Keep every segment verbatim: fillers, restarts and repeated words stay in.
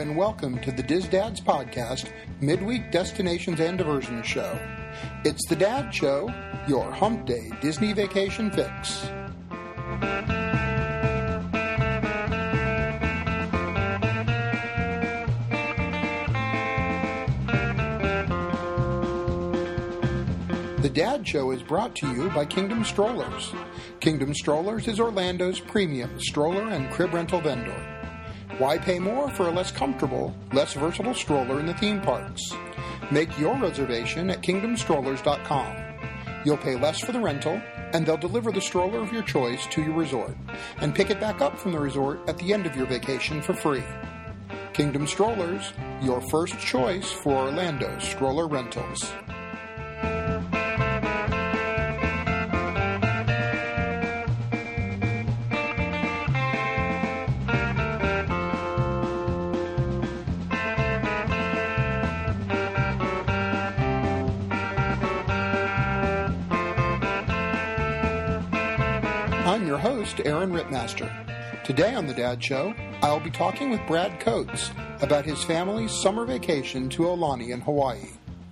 and welcome to the Diz Dads Podcast, midweek destinations and diversions show. It's the Dad Show, your hump day Disney vacation fix. The Dad Show is brought to you by Kingdom Strollers. Kingdom Strollers is Orlando's premium stroller and crib rental vendor. Why pay more for a less comfortable, less versatile stroller in the theme parks? Make your reservation at kingdom strollers dot com. You'll pay less for the rental, and they'll deliver the stroller of your choice to your resort, and pick it back up from the resort at the end of your vacation for free. Kingdom Strollers, your first choice for Orlando's stroller rentals. I'm your host, Aaron Rittmaster. Today on The Dad Show, I'll be talking with Brad Coates about his family's summer vacation to Aulani in Hawaii.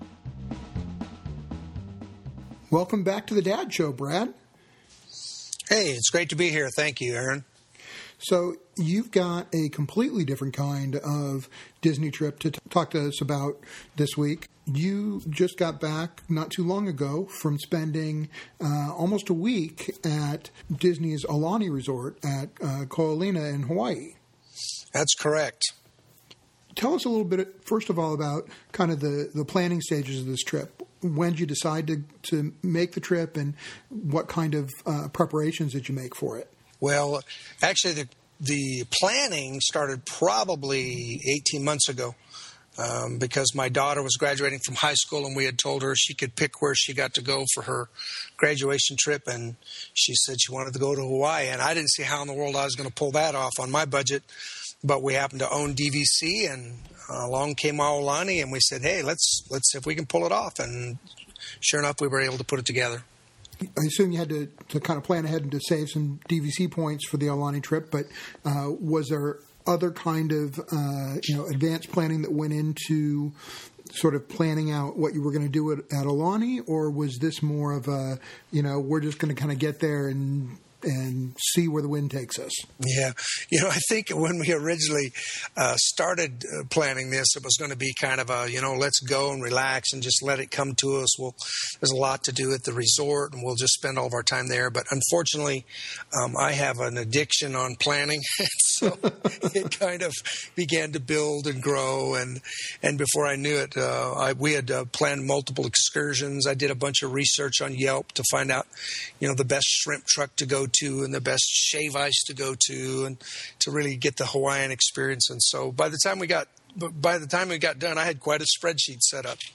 Welcome back to The Dad Show, Brad. Hey, it's great to be here. Thank you, Aaron. So you've got a completely different kind of Disney trip to t- talk to us about this week. You just got back not too long ago from spending uh, almost a week at Disney's Aulani Resort at uh, Ko Olina in Hawaii. That's correct. Tell us a little bit, first of all, about kind of the, the planning stages of this trip. When did you decide to, to make the trip, and what kind of uh, preparations did you make for it? Well, actually, the the planning started probably eighteen months ago um, because my daughter was graduating from high school, and we had told her she could pick where she got to go for her graduation trip, and she said she wanted to go to Hawaii, and I didn't see how in the world I was going to pull that off on my budget, but we happened to own D V C, and uh, along came Aulani, and we said, hey, let's let's see if we can pull it off, and sure enough, we were able to put it together. I assume you had to, to kind of plan ahead and to save some D V C points for the Aulani trip, but uh, was there other kind of uh, you know advanced planning that went into sort of planning out what you were going to do at, at Aulani, or was this more of a, you know, we're just going to kind of get there and and see where the wind takes us? Yeah. You know, I think when we originally uh, started uh, planning this, it was going to be kind of a, you know, let's go and relax and just let it come to us. Well, there's a lot to do at the resort, and we'll just spend all of our time there. But unfortunately, um, I have an addiction on planning, so it kind of began to build and grow. And, and before I knew it, uh, I, we had uh, planned multiple excursions. I did a bunch of research on Yelp to find out, you know, the best shrimp truck to go to and the best shave ice to go to, and to really get the Hawaiian experience. And so by the time we got by the time we got done, I had quite a spreadsheet set up.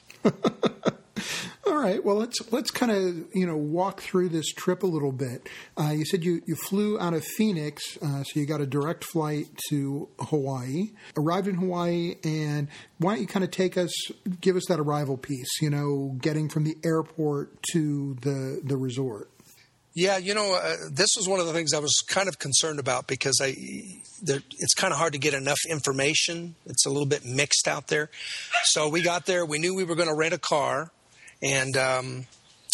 All right. Well, let's let's kind of you know walk through this trip a little bit. Uh, you said you, you flew out of Phoenix, uh, so you got a direct flight to Hawaii. Arrived in Hawaii, and why don't you kind of take us, give us that arrival piece? You know, getting from the airport to the the resort. Yeah, you know, uh, this was one of the things I was kind of concerned about because I, there, it's kind of hard to get enough information. It's a little bit mixed out there. So we got there. We knew we were going to rent a car. And um,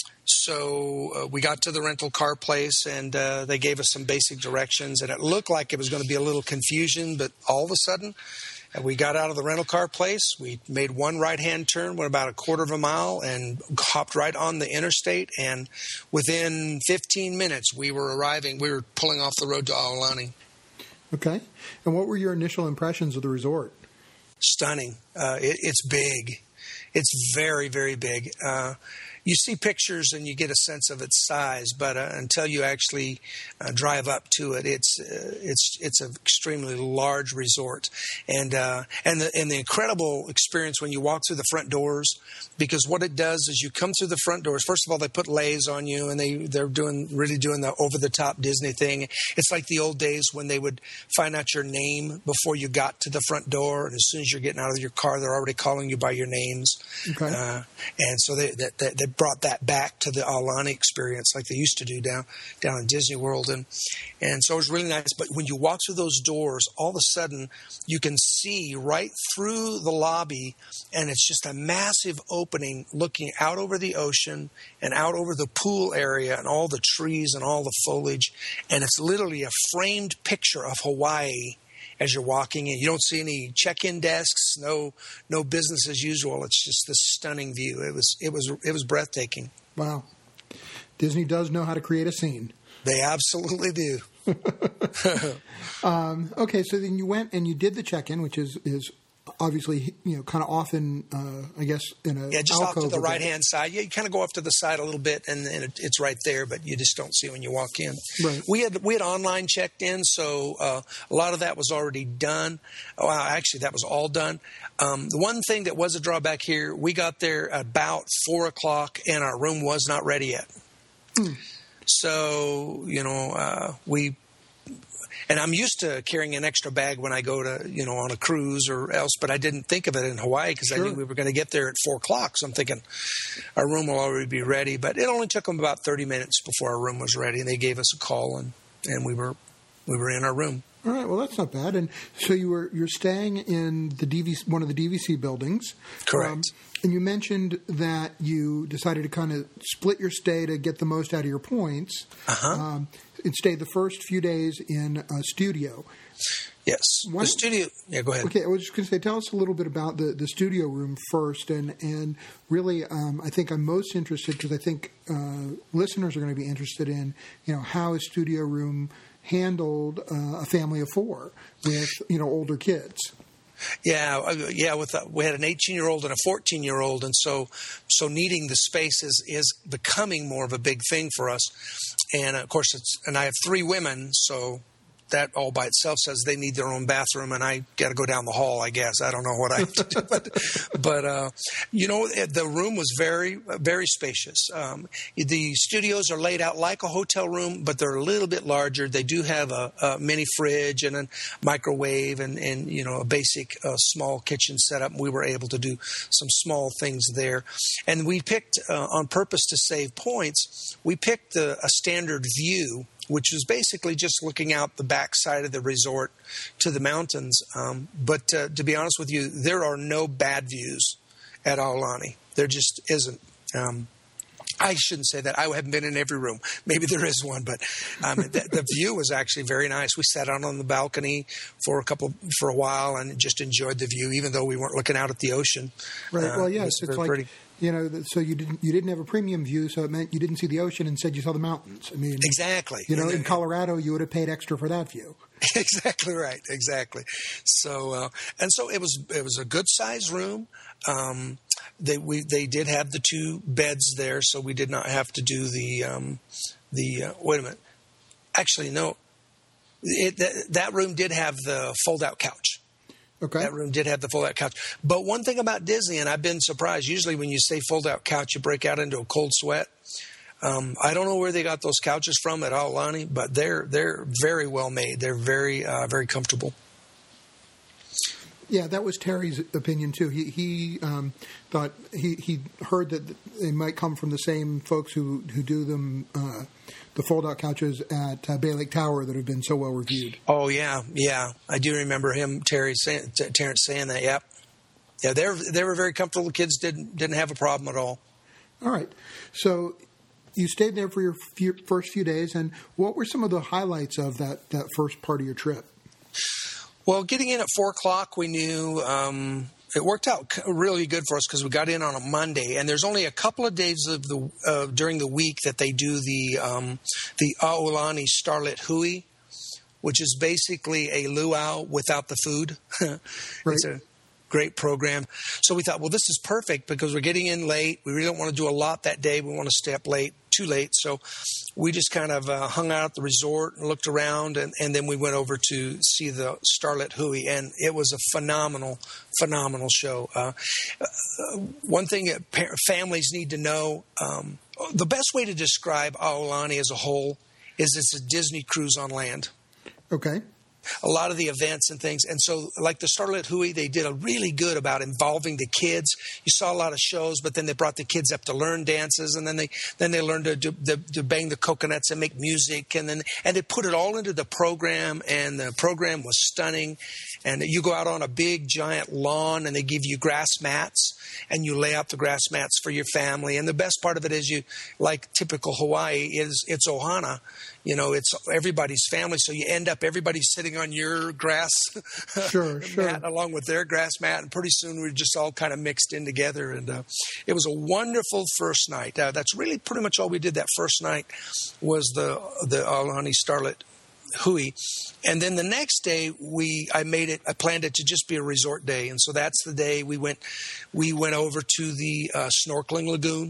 so uh, we got to the rental car place, and uh, they gave us some basic directions. And it looked like it was going to be a little confusion, but all of a sudden, uh, we got out of the rental car place. We made one right-hand turn, went about a quarter of a mile, and hopped right on the interstate. And within fifteen minutes, we were arriving. We were pulling off the road to Aulani. Okay. And what were your initial impressions of the resort? Stunning. Uh, it, it's big. It's very, very big. Uh, you see pictures and you get a sense of its size, but uh, until you actually uh, drive up to it, it's uh, it's it's an extremely large resort, and uh, and the and the incredible experience when you walk through the front doors, because what it does is you come through the front doors. First of all, they put leis on you, and they they're doing really doing the over the top Disney thing. It's like the old days when they would find out your name before you got to the front door, and as soon as you're getting out of your car, they're already calling you by your names. Okay. Uh, and so they, they they brought that back to the Aulani experience like they used to do down down in Disney World. And and so it was really nice. But when you walk through those doors, all of a sudden you can see right through the lobby, and it's just a massive opening looking out over the ocean and out over the pool area and all the trees and all the foliage. And it's literally a framed picture of Hawaii as you're walking in. You don't see any check-in desks, no no business as usual. It's just this stunning view. It was it was it was breathtaking. Wow. Disney does know how to create a scene. They absolutely do. um, okay, so then you went and you did the check-in, which is is obviously, you know, kind of often, uh, I guess, in a yeah, just off to the right hand side. Yeah, you kind of go off to the side a little bit, and, and it, it's right there, but you just don't see it when you walk in. Right. We had we had online checked in, so uh, a lot of that was already done. Oh, actually, that was all done. Um, the one thing that was a drawback here, we got there about four o'clock, and our room was not ready yet. Hmm. So, you know, uh, we. And I'm used to carrying an extra bag when I go to, you know, on a cruise or else, but I didn't think of it in Hawaii because sure. I knew we were going to get there at four o'clock. So I'm thinking our room will already be ready. But it only took them about thirty minutes before our room was ready, and they gave us a call, and, and we were we were in our room. All right, well, that's not bad. And so you were you're staying in the D V C, one of the D V C buildings, correct? Um, and you mentioned that you decided to kind of split your stay to get the most out of your points. Uh-huh. Um, and stayed the first few days in a studio. Yes, Why, the studio. Yeah, go ahead. Okay, I was just going to say, tell us a little bit about the, the studio room first, and and really, um, I think I'm most interested because I think uh, listeners are going to be interested in, you know, how a studio room handled uh, a family of four with, you know, older kids. Yeah, yeah. With a, we had an eighteen-year-old and a fourteen-year-old, and so so needing the space is, is becoming more of a big thing for us. And of course, it's and I have three women, so that all by itself says they need their own bathroom, and I got to go down the hall. I guess I don't know what I have to do, but but uh, you know, the room was very very spacious. Um, the studios are laid out like a hotel room, but they're a little bit larger. They do have a, a mini fridge and a microwave, and and you know, a basic uh, small kitchen setup. We were able to do some small things there, and we picked uh, on purpose to save points. We picked the, a standard view, which was basically just looking out the backside of the resort to the mountains. Um, but uh, to be honest with you, there are no bad views at Aulani. There just isn't. Um, I shouldn't say that. I haven't been in every room. Maybe there is one, but um, the, the view was actually very nice. We sat out on the balcony for a couple for a while and just enjoyed the view, even though we weren't looking out at the ocean. Right. Uh, well, yes, it it's like. Pretty. You know, so you didn't you didn't have a premium view, so it meant you didn't see the ocean. Instead, you saw the mountains. I mean, exactly. You know, in Colorado, you would have paid extra for that view. Exactly right. Exactly. So, uh, and so it was. It was a good sized room. Um, they we they did have the two beds there, so we did not have to do the um, the. Uh, wait a minute. Actually, no. It, that, that room did have the fold out couch. Okay. That room did have the fold-out couch. But one thing about Disney, and I've been surprised, usually when you say fold-out couch, you break out into a cold sweat. Um, I don't know where they got those couches from at Aulani, but they're they're very well made. They're very uh, very comfortable. Yeah, that was Terry's opinion too. He he um, thought he he heard that they might come from the same folks who who do them. Uh, the fold-out couches at uh, Bay Lake Tower that have been so well reviewed. Oh yeah, yeah, I do remember him, Terry, saying, t- Terrence saying that. Yep, yeah, they were they were very comfortable. The kids didn't didn't have a problem at all. All right, so you stayed there for your few, first few days, and what were some of the highlights of that that first part of your trip? Well, getting in at four o'clock, we knew. Um, It worked out really good for us because we got in on a Monday, and there's only a couple of days of the uh, during the week that they do the um, the Aulani Starlit Hui, which is basically a luau without the food. Right. It's a great program. So we thought, well, this is perfect because we're getting in late. We really don't want to do a lot that day. We want to stay up late, too late. So we just kind of uh, hung out at the resort and looked around, and, and then we went over to see the Starlit Hui, and it was a phenomenal, phenomenal show. Uh, uh, one thing that par- families need to know, um, the best way to describe Aulani as a whole is it's a Disney cruise on land. Okay. a lot of the events and things. And so like the Starlit Hui, they did a really good about involving the kids. You saw a lot of shows, but then they brought the kids up to learn dances, and then they then they learned to, do, to, to bang the coconuts and make music, and then and they put it all into the program, and the program was stunning. And you go out on a big giant lawn, and they give you grass mats, and you lay out the grass mats for your family. And the best part of it is, you, like typical Hawaii, is it's ohana. You know, it's everybody's family, so you end up everybody's sitting on your grass sure, sure. mat along with their grass mat, and pretty soon we're just all kind of mixed in together. And uh, it was a wonderful first night. Uh, that's really pretty much all we did that first night was the the Aulani Starlit Hui. And then the next day we I made it I planned it to just be a resort day, and so that's the day we went we went over to the uh, snorkeling lagoon.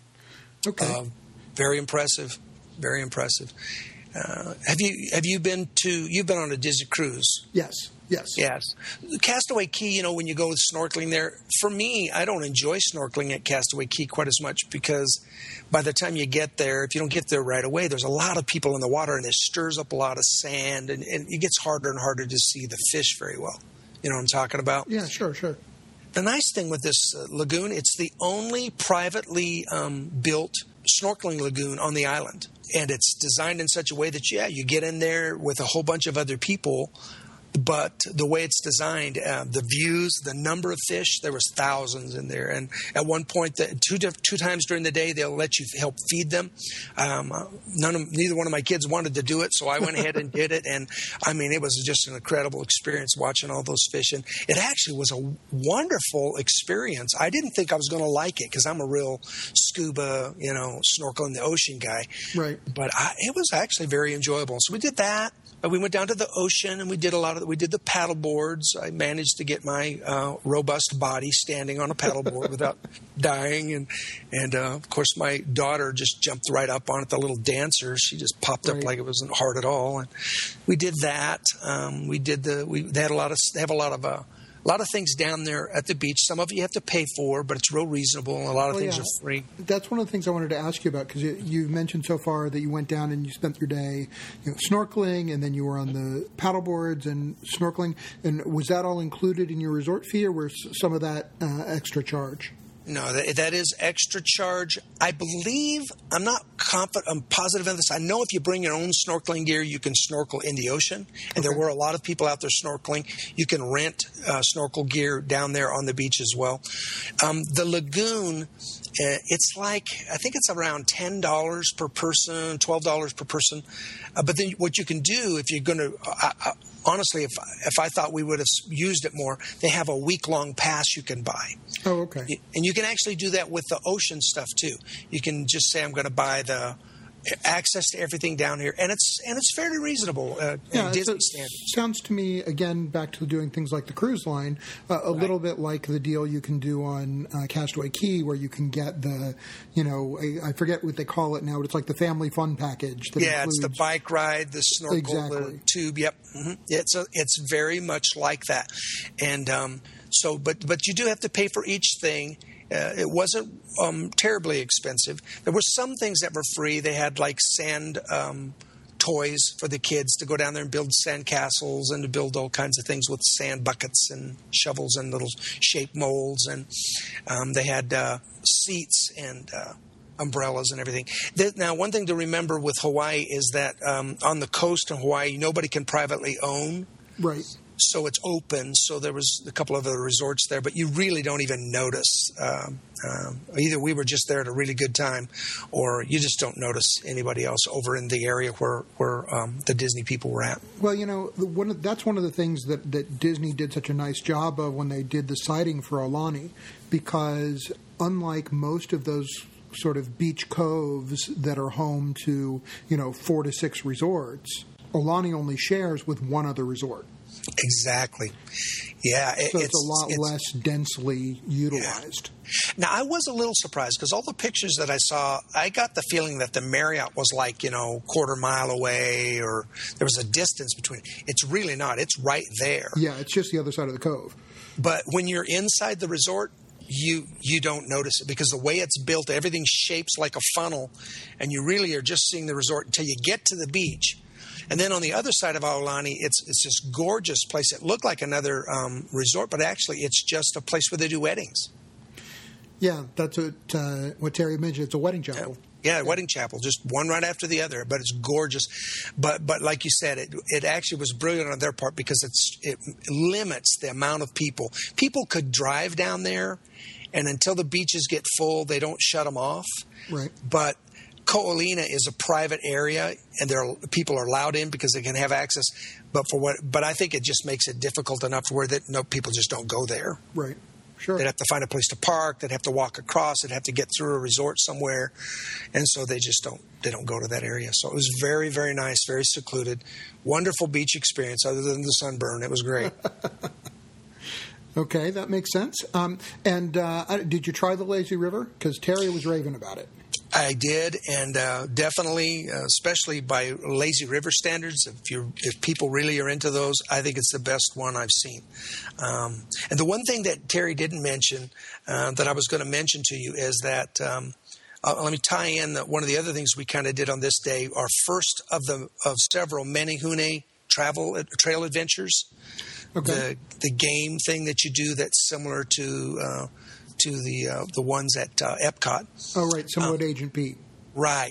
Okay. Uh, very impressive. Very impressive. Uh, have you have you been to you've been on a Disney cruise? Yes. Yes. Yes. Castaway Cay, you know, when you go snorkeling there, for me, I don't enjoy snorkeling at Castaway Cay quite as much, because by the time you get there, if you don't get there right away, there's a lot of people in the water, and it stirs up a lot of sand, and, and it gets harder and harder to see the fish very well. You know what I'm talking about? Yeah, sure, sure. The nice thing with this uh, lagoon, it's the only privately um, built snorkeling lagoon on the island. And it's designed in such a way that, yeah, you get in there with a whole bunch of other people, but the way it's designed, uh, the views, the number of fish, there was thousands in there. And at one point, the, two two times during the day, they'll let you help feed them. Um, none of, neither one of my kids wanted to do it, so I went ahead and did it. And, I mean, it was just an incredible experience watching all those fish. And it actually was a wonderful experience. I didn't think I was going to like it, because I'm a real scuba, you know, snorkel in the ocean guy. Right. But I, it was actually very enjoyable. So we did that. We went down to the ocean, and we did a lot of we did the paddle boards. I managed to get my uh, robust body standing on a paddle board without dying, and and uh, of course my daughter just jumped right up on it. The little dancer, she just popped right. up like it wasn't hard at all. And we did that. Um, we did the we they had a lot of they have a lot of. Uh, A lot of things down there at the beach. Some of it you have to pay for, but it's real reasonable. A lot of well, things yeah. are free. That's one of the things I wanted to ask you about, because you, you mentioned so far that you went down and you spent your day, you know, snorkeling, and then you were on the paddle boards and snorkeling. And was that all included in your resort fee, or was some of that uh, extra charge? No, that, that is extra charge. I believe, I'm not confident, I'm positive in this. I know if you bring your own snorkeling gear, you can snorkel in the ocean. And okay. There were a lot of people out there snorkeling. You can rent uh, snorkel gear down there on the beach as well. Um, the lagoon, uh, it's like, I think it's around ten dollars per person, twelve dollars per person. Uh, but then what you can do if you're going to, uh, uh, honestly, if, if I thought we would have used it more, they have a week-long pass you can buy. Oh, okay. And you can actually do that with the ocean stuff too. You can just say, I'm going to buy the access to everything down here, and it's and it's fairly reasonable uh, yeah, in Disney it standards. Sounds to me, again, back to doing things like the cruise line, uh, a right. little bit like the deal you can do on uh, Castaway Cay, where you can get the, you know, I, I forget what they call it now, but it's like the family fun package. That yeah, includes... it's the bike ride, the snorkel, exactly. the tube. Yep, mm-hmm. it's a, it's very much like that, and um, so, but but you do have to pay for each thing. Uh, it wasn't um, terribly expensive. There were some things that were free. They had like sand um, toys for the kids to go down there and build sand castles and to build all kinds of things with sand buckets and shovels and little shape molds. And um, they had uh, seats and uh, umbrellas and everything. Now, one thing to remember with Hawaii is that um, on the coast in Hawaii, nobody can privately own. Right. So it's open. So there was a couple of other resorts there, but you really don't even notice. Um, um, either we were just there at a really good time, or you just don't notice anybody else over in the area where where um, the Disney people were at. Well, you know, the, one of, that's one of the things that, that Disney did such a nice job of when they did the siding for Aulani, because unlike most of those sort of beach coves that are home to, you know, four to six resorts, Aulani only shares with one other resort. Exactly. Yeah. It, so it's, it's a lot it's, less densely utilized. Yeah. Now, I was a little surprised because all the pictures that I saw, I got the feeling that the Marriott was like, you know, quarter mile away, or there was a distance between. It's really not. It's right there. Yeah, it's just the other side of the cove. But when you're inside the resort, you you don't notice it because the way it's built, everything shapes like a funnel, and you really are just seeing the resort until you get to the beach. And then on the other side of Aulani, it's it's this gorgeous place. It looked like another um, resort, but actually it's just a place where they do weddings. Yeah, that's what, uh, what Terry mentioned. It's a wedding chapel. Yeah, yeah, wedding chapel, just one right after the other, but it's gorgeous. But but like you said, it it actually was brilliant on their part because it's it limits the amount of people. People could drive down there, and until the beaches get full, they don't shut them off. Right. But Ko'olina is a private area, and there are, people are allowed in because they can have access. But for what? But I think it just makes it difficult enough where that no people just don't go there. Right. Sure. They'd have to find a place to park. They'd have to walk across. They'd have to get through a resort somewhere, and so they just don't. They don't go to that area. So it was very, very nice, very secluded, wonderful beach experience. Other than the sunburn, it was great. Okay, that makes sense. Um, and uh, did you try the lazy river? Because Terry was raving about it. I did, and uh, definitely, uh, especially by lazy river standards, if you if people really are into those, I think it's the best one I've seen. Um, and the one thing that Terry didn't mention uh, that I was going to mention to you is that um, uh, let me tie in that one of the other things we kind of did on this day, our first of the of several Menehune travel trail adventures. Okay. The the game thing that you do that's similar to. Uh, to the uh, the ones at uh, Epcot. Oh, right. Similar um, to Agent Pete. Right.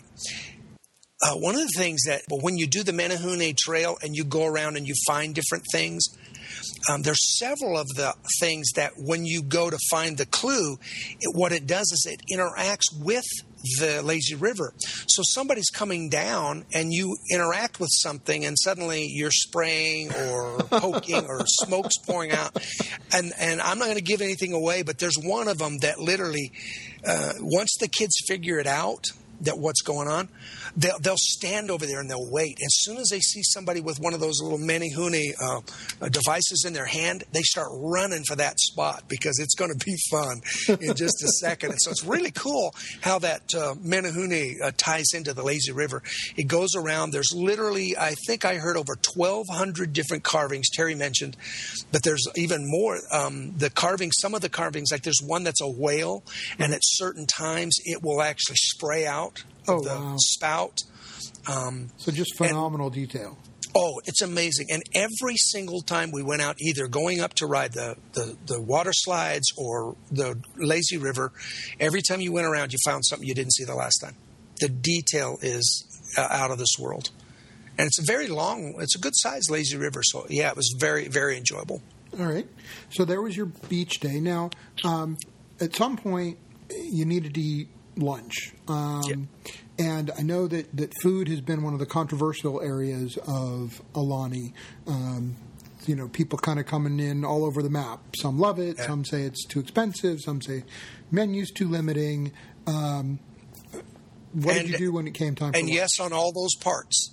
Uh, one of the things that, well, when you do the Menehune Trail and you go around and you find different things, um, there's several of the things that when you go to find the clue, it, what it does is it interacts with the lazy river. So somebody's coming down and you interact with something and suddenly you're spraying or poking or smoke's pouring out. And and I'm not going to give anything away, but there's one of them that literally, uh, once the kids figure it out, that what's going on, they'll, they'll stand over there and they'll wait. As soon as they see somebody with one of those little Menehune uh, uh, devices in their hand, they start running for that spot because it's going to be fun in just a second. And so it's really cool how that uh, Menehune uh, ties into the lazy river. It goes around. There's literally, I think I heard over twelve hundred different carvings, Terry mentioned, but there's even more. Um, the carvings, some of the carvings, like there's one that's a whale, and at certain times it will actually spray out. Oh, the wow. spout. Um, so just phenomenal and, detail. Oh, it's amazing. And every single time we went out, either going up to ride the, the, the water slides or the lazy river, every time you went around, you found something you didn't see the last time. The detail is uh, out of this world. And it's a very long, it's a good-sized lazy river. So, yeah, it was very, very enjoyable. All right. So there was your beach day. Now, um, at some point, you needed to eat lunch. Um, yep. And I know that, that food has been one of the controversial areas of Aulani. Um, you know, people kind of coming in all over the map. Some love it. Yeah. Some say it's too expensive. Some say menu's too limiting. Um, what and, did you do when it came time for And lunch? yes, on all those parts.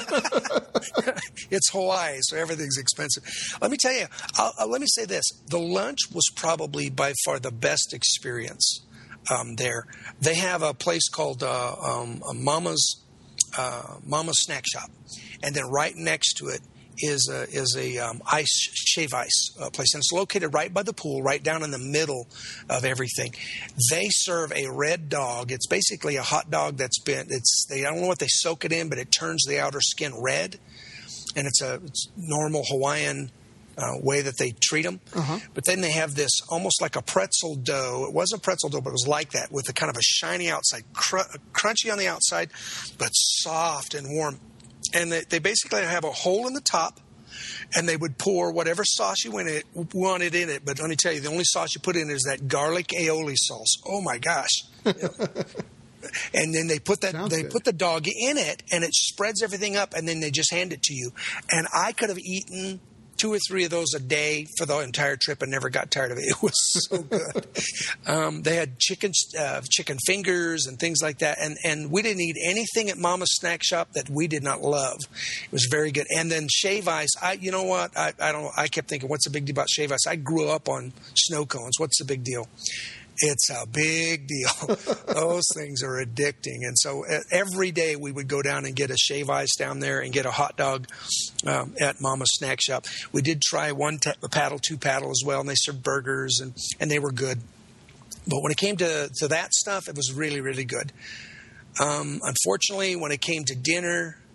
It's Hawaii, so everything's expensive. Let me tell you, I'll, I'll, let me say this. The lunch was probably by far the best experience. Um, there, they have a place called uh, um, Mama's uh, Mama's Snack Shop, and then right next to it is a, is a um, ice shave ice uh, place, and it's located right by the pool, right down in the middle of everything. They serve a red dog. It's basically a hot dog that's been. It's they I don't know what they soak it in, but it turns the outer skin red, and it's a it's normal Hawaiian. Uh, way that they treat them. Uh-huh. But then they have this almost like a pretzel dough. It wasn't pretzel dough, but it was like that with a kind of a shiny outside, cr- crunchy on the outside, but soft and warm. And they, they basically have a hole in the top, and they would pour whatever sauce you wanted, wanted in it. But let me tell you, the only sauce you put in is that garlic aioli sauce. Oh, my gosh. And then they put that Sounds they good. put the dog in it, and it spreads everything up, and then they just hand it to you. And I could have eaten two or three of those a day for the entire trip and never got tired of it. It was so good. um, they had chicken uh, chicken fingers and things like that. And, and we didn't eat anything at Mama's Snack Shop that we did not love. It was very good. And then shave ice. I, you know what? I, I don't. I kept thinking, what's the big deal about shave ice? I grew up on snow cones. What's the big deal? It's a big deal. Those things are addicting. And so every day we would go down and get a shave ice down there and get a hot dog um, at Mama's Snack Shop. We did try one t- paddle, two paddle as well, and they served burgers, and, and they were good. But when it came to, to that stuff, it was really, really good. Um, unfortunately, when it came to dinner,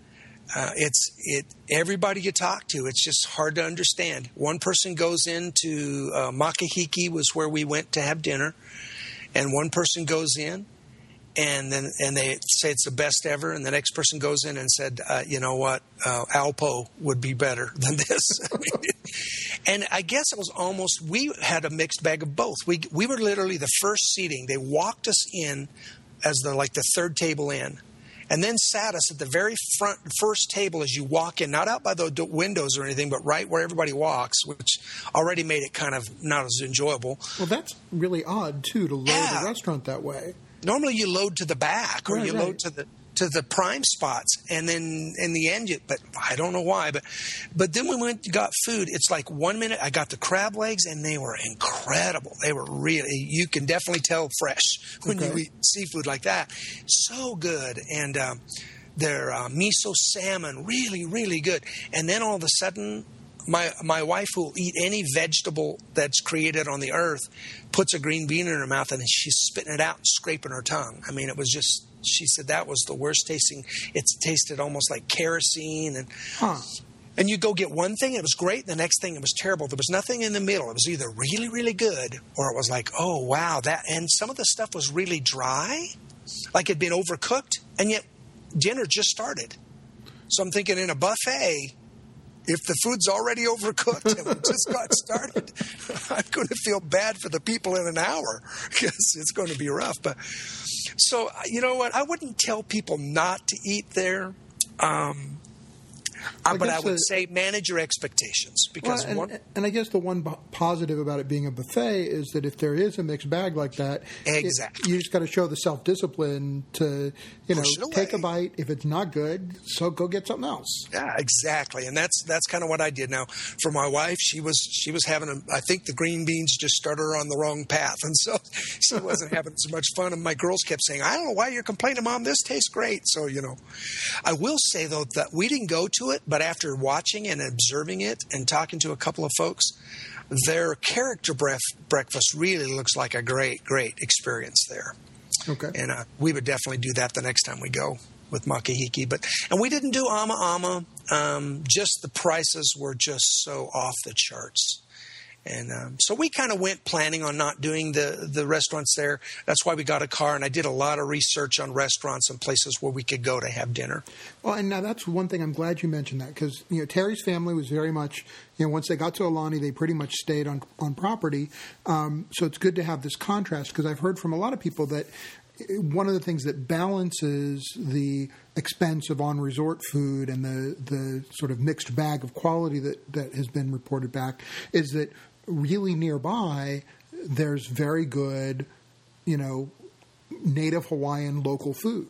Uh, it's it. Everybody you talk to, it's just hard to understand. One person goes into uh, Makahiki was where we went to have dinner, and one person goes in, and then and they say it's the best ever, and the next person goes in and said, uh, you know what, uh, Alpo would be better than this. And I guess it was almost, we had a mixed bag of both. We we were literally the first seating. They walked us in as the like the third table in, and then sat us at the very front first table as you walk in, not out by the d- windows or anything, but right where everybody walks, which already made it kind of not as enjoyable. Well, that's really odd, too, to load Yeah. a restaurant that way. Normally you load to the back or Right, you right. load to the to the prime spots, and then in the end you, but I don't know why, but but then we went and got food. It's like one minute I got the crab legs, and they were incredible. They were really, you can definitely tell fresh when Okay. you eat seafood like that. So good. And um, their uh, miso salmon, really, really good. And then all of a sudden, My my wife who will eat any vegetable that's created on the earth, puts a green bean in her mouth, and she's spitting it out and scraping her tongue. I mean, it was just, she said that was the worst tasting. It tasted almost like kerosene. And Huh. and you go get one thing, it was great. The next thing, it was terrible. There was nothing in the middle. It was either really, really good, or it was like, oh, wow. that. And some of the stuff was really dry, like it'd been overcooked, and yet dinner just started. So I'm thinking, in a buffet, if the food's already overcooked and we just got started, I'm going to feel bad for the people in an hour because it's going to be rough. But so, you know what? I wouldn't tell people not to eat there. Um, I but I guess would the- say manage your expectations, because Well, and, one, and I guess the one b- positive about it being a buffet is that if there is a mixed bag like that, it- Exactly. you just got to show the self-discipline to, you know, Push it take a away. bite. If it's not good, so go get something else. yeah, exactly, and that's that's kind of what I did. Now, for my wife, she was she was having a. I think the green beans just started her on the wrong path, and so she wasn't having as much fun. And my girls kept saying, "I don't know why you're complaining, Mom. This tastes great." So you know, I will say though that we didn't go to it, but after watching and observing it and talking to a couple of folks, their character bref- breakfast really looks like a great, great experience there. Okay. And uh, we would definitely do that the next time we go with Makahiki. But and we didn't do Ama Ama. Um, just the prices were just so off the charts. And um, so we kind of went planning on not doing the, the restaurants there. That's why we got a car, and I did a lot of research on restaurants and places where we could go to have dinner. Well, and now that's one thing I'm glad you mentioned that, because you know Terry's family was very much, you know, once they got to Alani, they pretty much stayed on on property. Um, so it's good to have this contrast, because I've heard from a lot of people that one of the things that balances the expense of on resort food and the the sort of mixed bag of quality that that has been reported back is that really nearby there's very good, you know, native Hawaiian local food.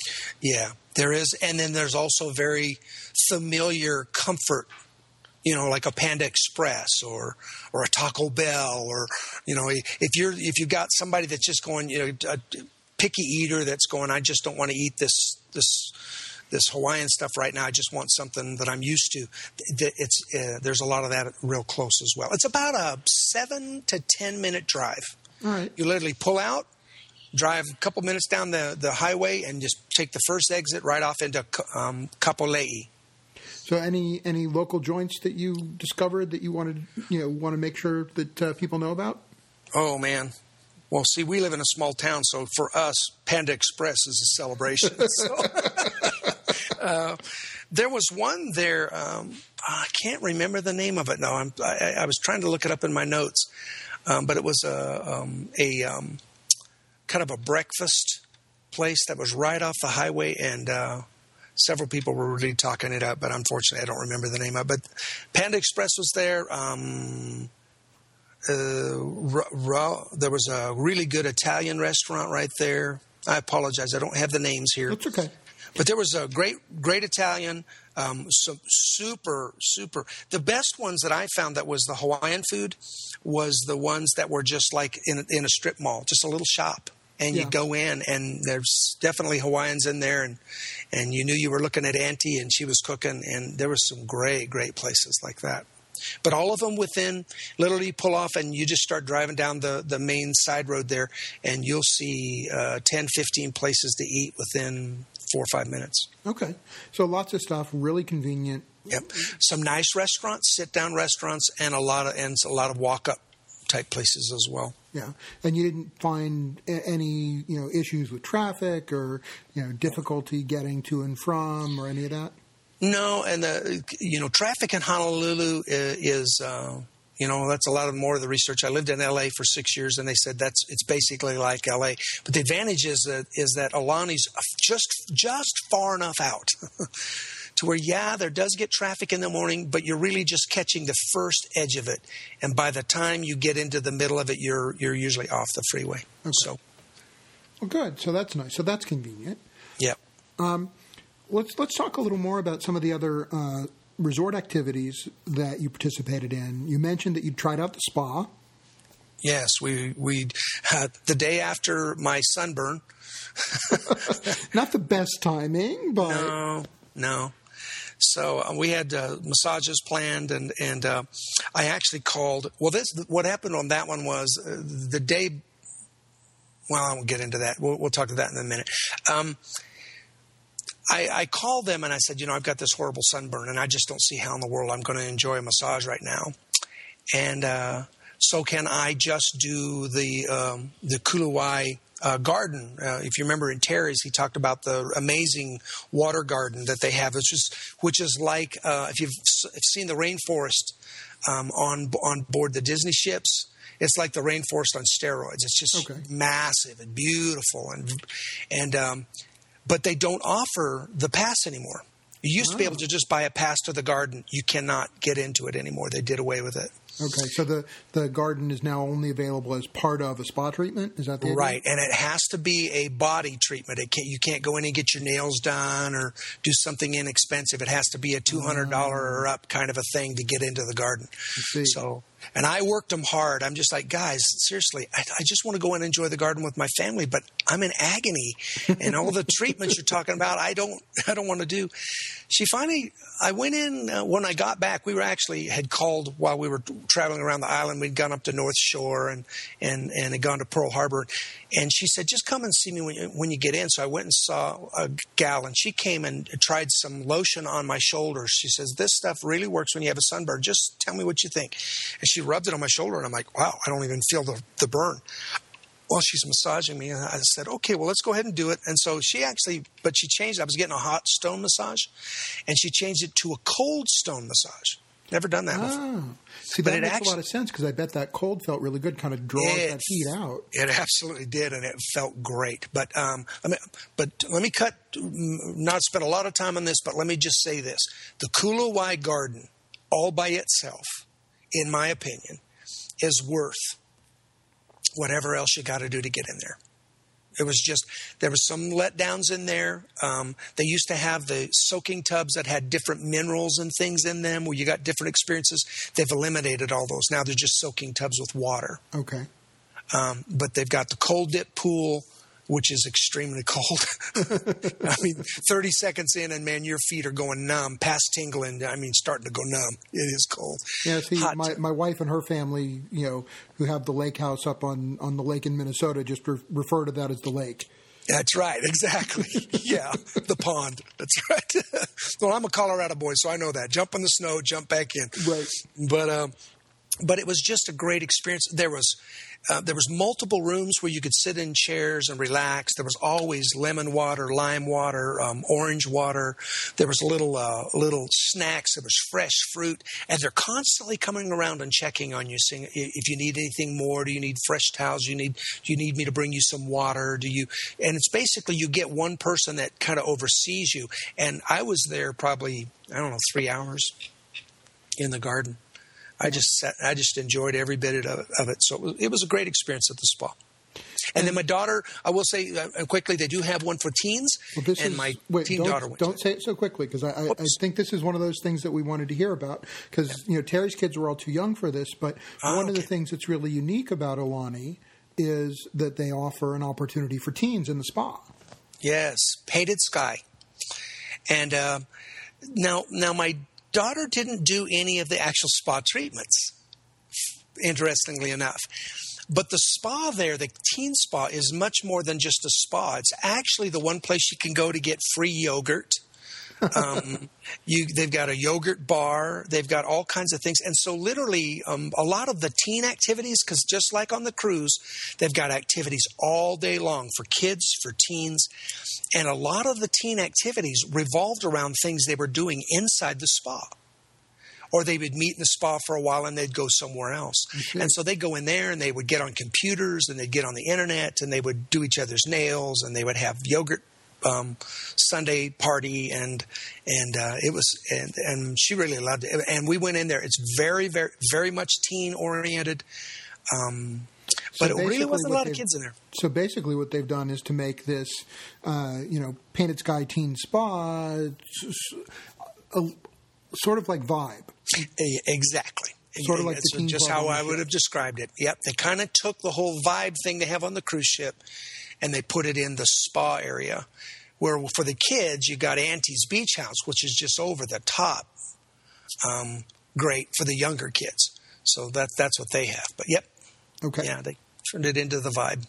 Yeah, there is. And then there's also very familiar comfort, you know, like a Panda Express or or a Taco Bell, or, you know, if you're if you've got somebody that's just going, you know, a picky eater that's going, I just don't want to eat this this this Hawaiian stuff right now. I just want something that I'm used to. It's uh, there's a lot of that real close as well. It's about a seven to ten minute drive. All right. You literally pull out, drive a couple minutes down the, the highway, and just take the first exit right off into um, Kapolei. So, any any local joints that you discovered that you wanted, you know, want to make sure that uh, people know about? Oh man. Well, see, we live in a small town, so for us, Panda Express is a celebration. So, uh, there was one there. Um, I can't remember the name of it now. I'm, I, I was trying to look it up in my notes, um, but it was a, um, a um, kind of a breakfast place that was right off the highway, and uh, several people were really talking it up, but unfortunately, I don't remember the name of it. But Panda Express was there. Um, Uh, r- r- there was a really good Italian restaurant right there. I apologize, I don't have the names here. That's okay. But there was a great, great Italian, um, some super, super. The best ones that I found that was the Hawaiian food was the ones that were just like in, in a strip mall, just a little shop. And Yeah. you go in, and there's definitely Hawaiians in there, and and you knew you were looking at Auntie, and she was cooking, and there were some great, great places like that. but all of them within, literally pull off and you just start driving down the, the main side road there, and you'll see uh, ten, fifteen places to eat within four or five minutes. Okay. So lots of stuff, really convenient. Yep. Some nice restaurants, sit-down restaurants, and a lot of and a lot of walk-up type places as well. Yeah. And you didn't find any, you know, issues with traffic or, you know, difficulty getting to and from or any of that? No, and the you know traffic in Honolulu is uh, you know that's a lot of more of the research. I lived in L A for six years, and they said that's it's basically like L A. But the advantage is that is that Aulani's just just far enough out to where yeah there does get traffic in the morning, but you're really just catching the first edge of it, and by the time you get into the middle of it, you're you're usually off the freeway. Okay. So, well, good. So that's nice. So that's convenient. Yeah. Um, Let's let's talk a little more about some of the other uh, resort activities that you participated in. You mentioned that you tried out the spa. Yes, we we uh, the day after my sunburn. Not the best timing, but no, no. So uh, we had uh, massages planned, and and uh, I actually called. Well, this what happened on that one was uh, the day. Well, I won't get into that. We'll, we'll talk to that in a minute. Um, I, I called them and I said, you know, I've got this horrible sunburn and I just don't see how in the world I'm going to enjoy a massage right now. And uh, so can I just do the um, the Kuluwai uh, garden? Uh, if you remember in Terry's, he talked about the amazing water garden that they have, which is which is like uh, if you've seen the rainforest um, on on board the Disney ships. It's like the rainforest on steroids. It's just okay. massive and beautiful and and. Um, But they don't offer the pass anymore. You used oh. to be able to just buy a pass to the garden. You cannot get into it anymore. They did away with it. Okay, so the, the garden is now only available as part of a spa treatment? Is that the idea? Right, and it has to be a body treatment. It can't, you can't go in and get your nails done or do something inexpensive. It has to be a two hundred dollars oh. or up kind of a thing to get into the garden. I see. So, and I worked them hard. I'm just like, guys, seriously, I, I just want to go and enjoy the garden with my family, but I'm in agony, and all the treatments you're talking about, I don't, I don't want to do. She finally, I went in uh, when I got back. We were actually had called while we were traveling around the island. We'd gone up to North Shore and and and had gone to Pearl Harbor, and she said, "Just come and see me when you, when you get in." So I went and saw a gal, and she came and tried some lotion on my shoulders. She says, "This stuff really works when you have a sunburn. Just tell me what you think." And she rubbed it on my shoulder, and I'm like, "Wow, I don't even feel the the burn." While she's massaging me, and I said, okay, well, let's go ahead and do it. And so she actually, but she changed. I was getting a hot stone massage, and she changed it to a cold stone massage. Never done that ah. before. See, but that it makes actually, a lot of sense because I bet that cold felt really good, kind of draws it, that heat out. It absolutely did, and it felt great. But um, let me, but let me cut, not spend a lot of time on this, but let me just say this. The Kuluwai Garden, all by itself, in my opinion, is worth whatever else you got to do to get in there. It was just, there was some letdowns in there. Um, they used to have the soaking tubs that had different minerals and things in them where you got different experiences. They've eliminated all those. Now they're just soaking tubs with water. Okay. Um, but they've got the cold dip pool, which is extremely cold. I mean, thirty seconds in and, man, your feet are going numb, past tingling. I mean, starting to go numb. It is cold. Yeah, see, my, my wife and her family, you know, who have the lake house up on, on the lake in Minnesota, just re- refer to that as the lake. That's right. Exactly. Yeah. The pond. That's right. Well, I'm a Colorado boy, so I know that. Jump in the snow, jump back in. Right. But, um, but it was just a great experience. There was... Uh, there was multiple rooms where you could sit in chairs and relax. There was always lemon water, lime water, um, orange water. There was little uh, little snacks. There was fresh fruit. And they're constantly coming around and checking on you, saying, if you need anything more, do you need fresh towels? Do you need, do you need me to bring you some water? Do you? And it's basically you get one person that kind of oversees you. And I was there probably, I don't know, three hours in the garden. I just sat, I just enjoyed every bit of, of it. So it was, it was a great experience at the spa. And then my daughter, I will say uh, quickly, they do have one for teens. Well, this and is, my wait, teen don't, daughter went Don't to say it so quickly because I, I, I think this is one of those things that we wanted to hear about because, you know, Terry's kids were all too young for this. But oh, one okay. of the things that's really unique about Aulani is that they offer an opportunity for teens in the spa. Yes, painted sky. And uh, now, now my daughter didn't do any of the actual spa treatments, interestingly enough. But the spa there, the teen spa, is much more than just a spa. It's actually the one place you can go to get free yogurt. um, you, they've got a yogurt bar. They've got all kinds of things. And so literally um, a lot of the teen activities, because just like on the cruise, they've got activities all day long for kids, for teens. And a lot of the teen activities revolved around things they were doing inside the spa. Or they would meet in the spa for a while and they'd go somewhere else. Mm-hmm. And so they'd go in there and they would get on computers and they'd get on the internet and they would do each other's nails and they would have yogurt um, Sunday party and and uh, it was and, and she really loved it. And we went in there. It's very, very, very much teen oriented. Um, so but it really wasn't a lot of kids in there. So basically what they've done is to make this, uh, you know, Painted Sky Teen Spa a, sort of like Vibe. Exactly. Sort of like That's the teen just club how on the I would ship. have described it. Yep. They kind of took the whole Vibe thing they have on the cruise ship and they put it in the spa area where for the kids you got Auntie's Beach House, which is just over the top. Um, great for the younger kids. So that that's what they have. But yep. Okay. Yeah, they turned it into the Vibe.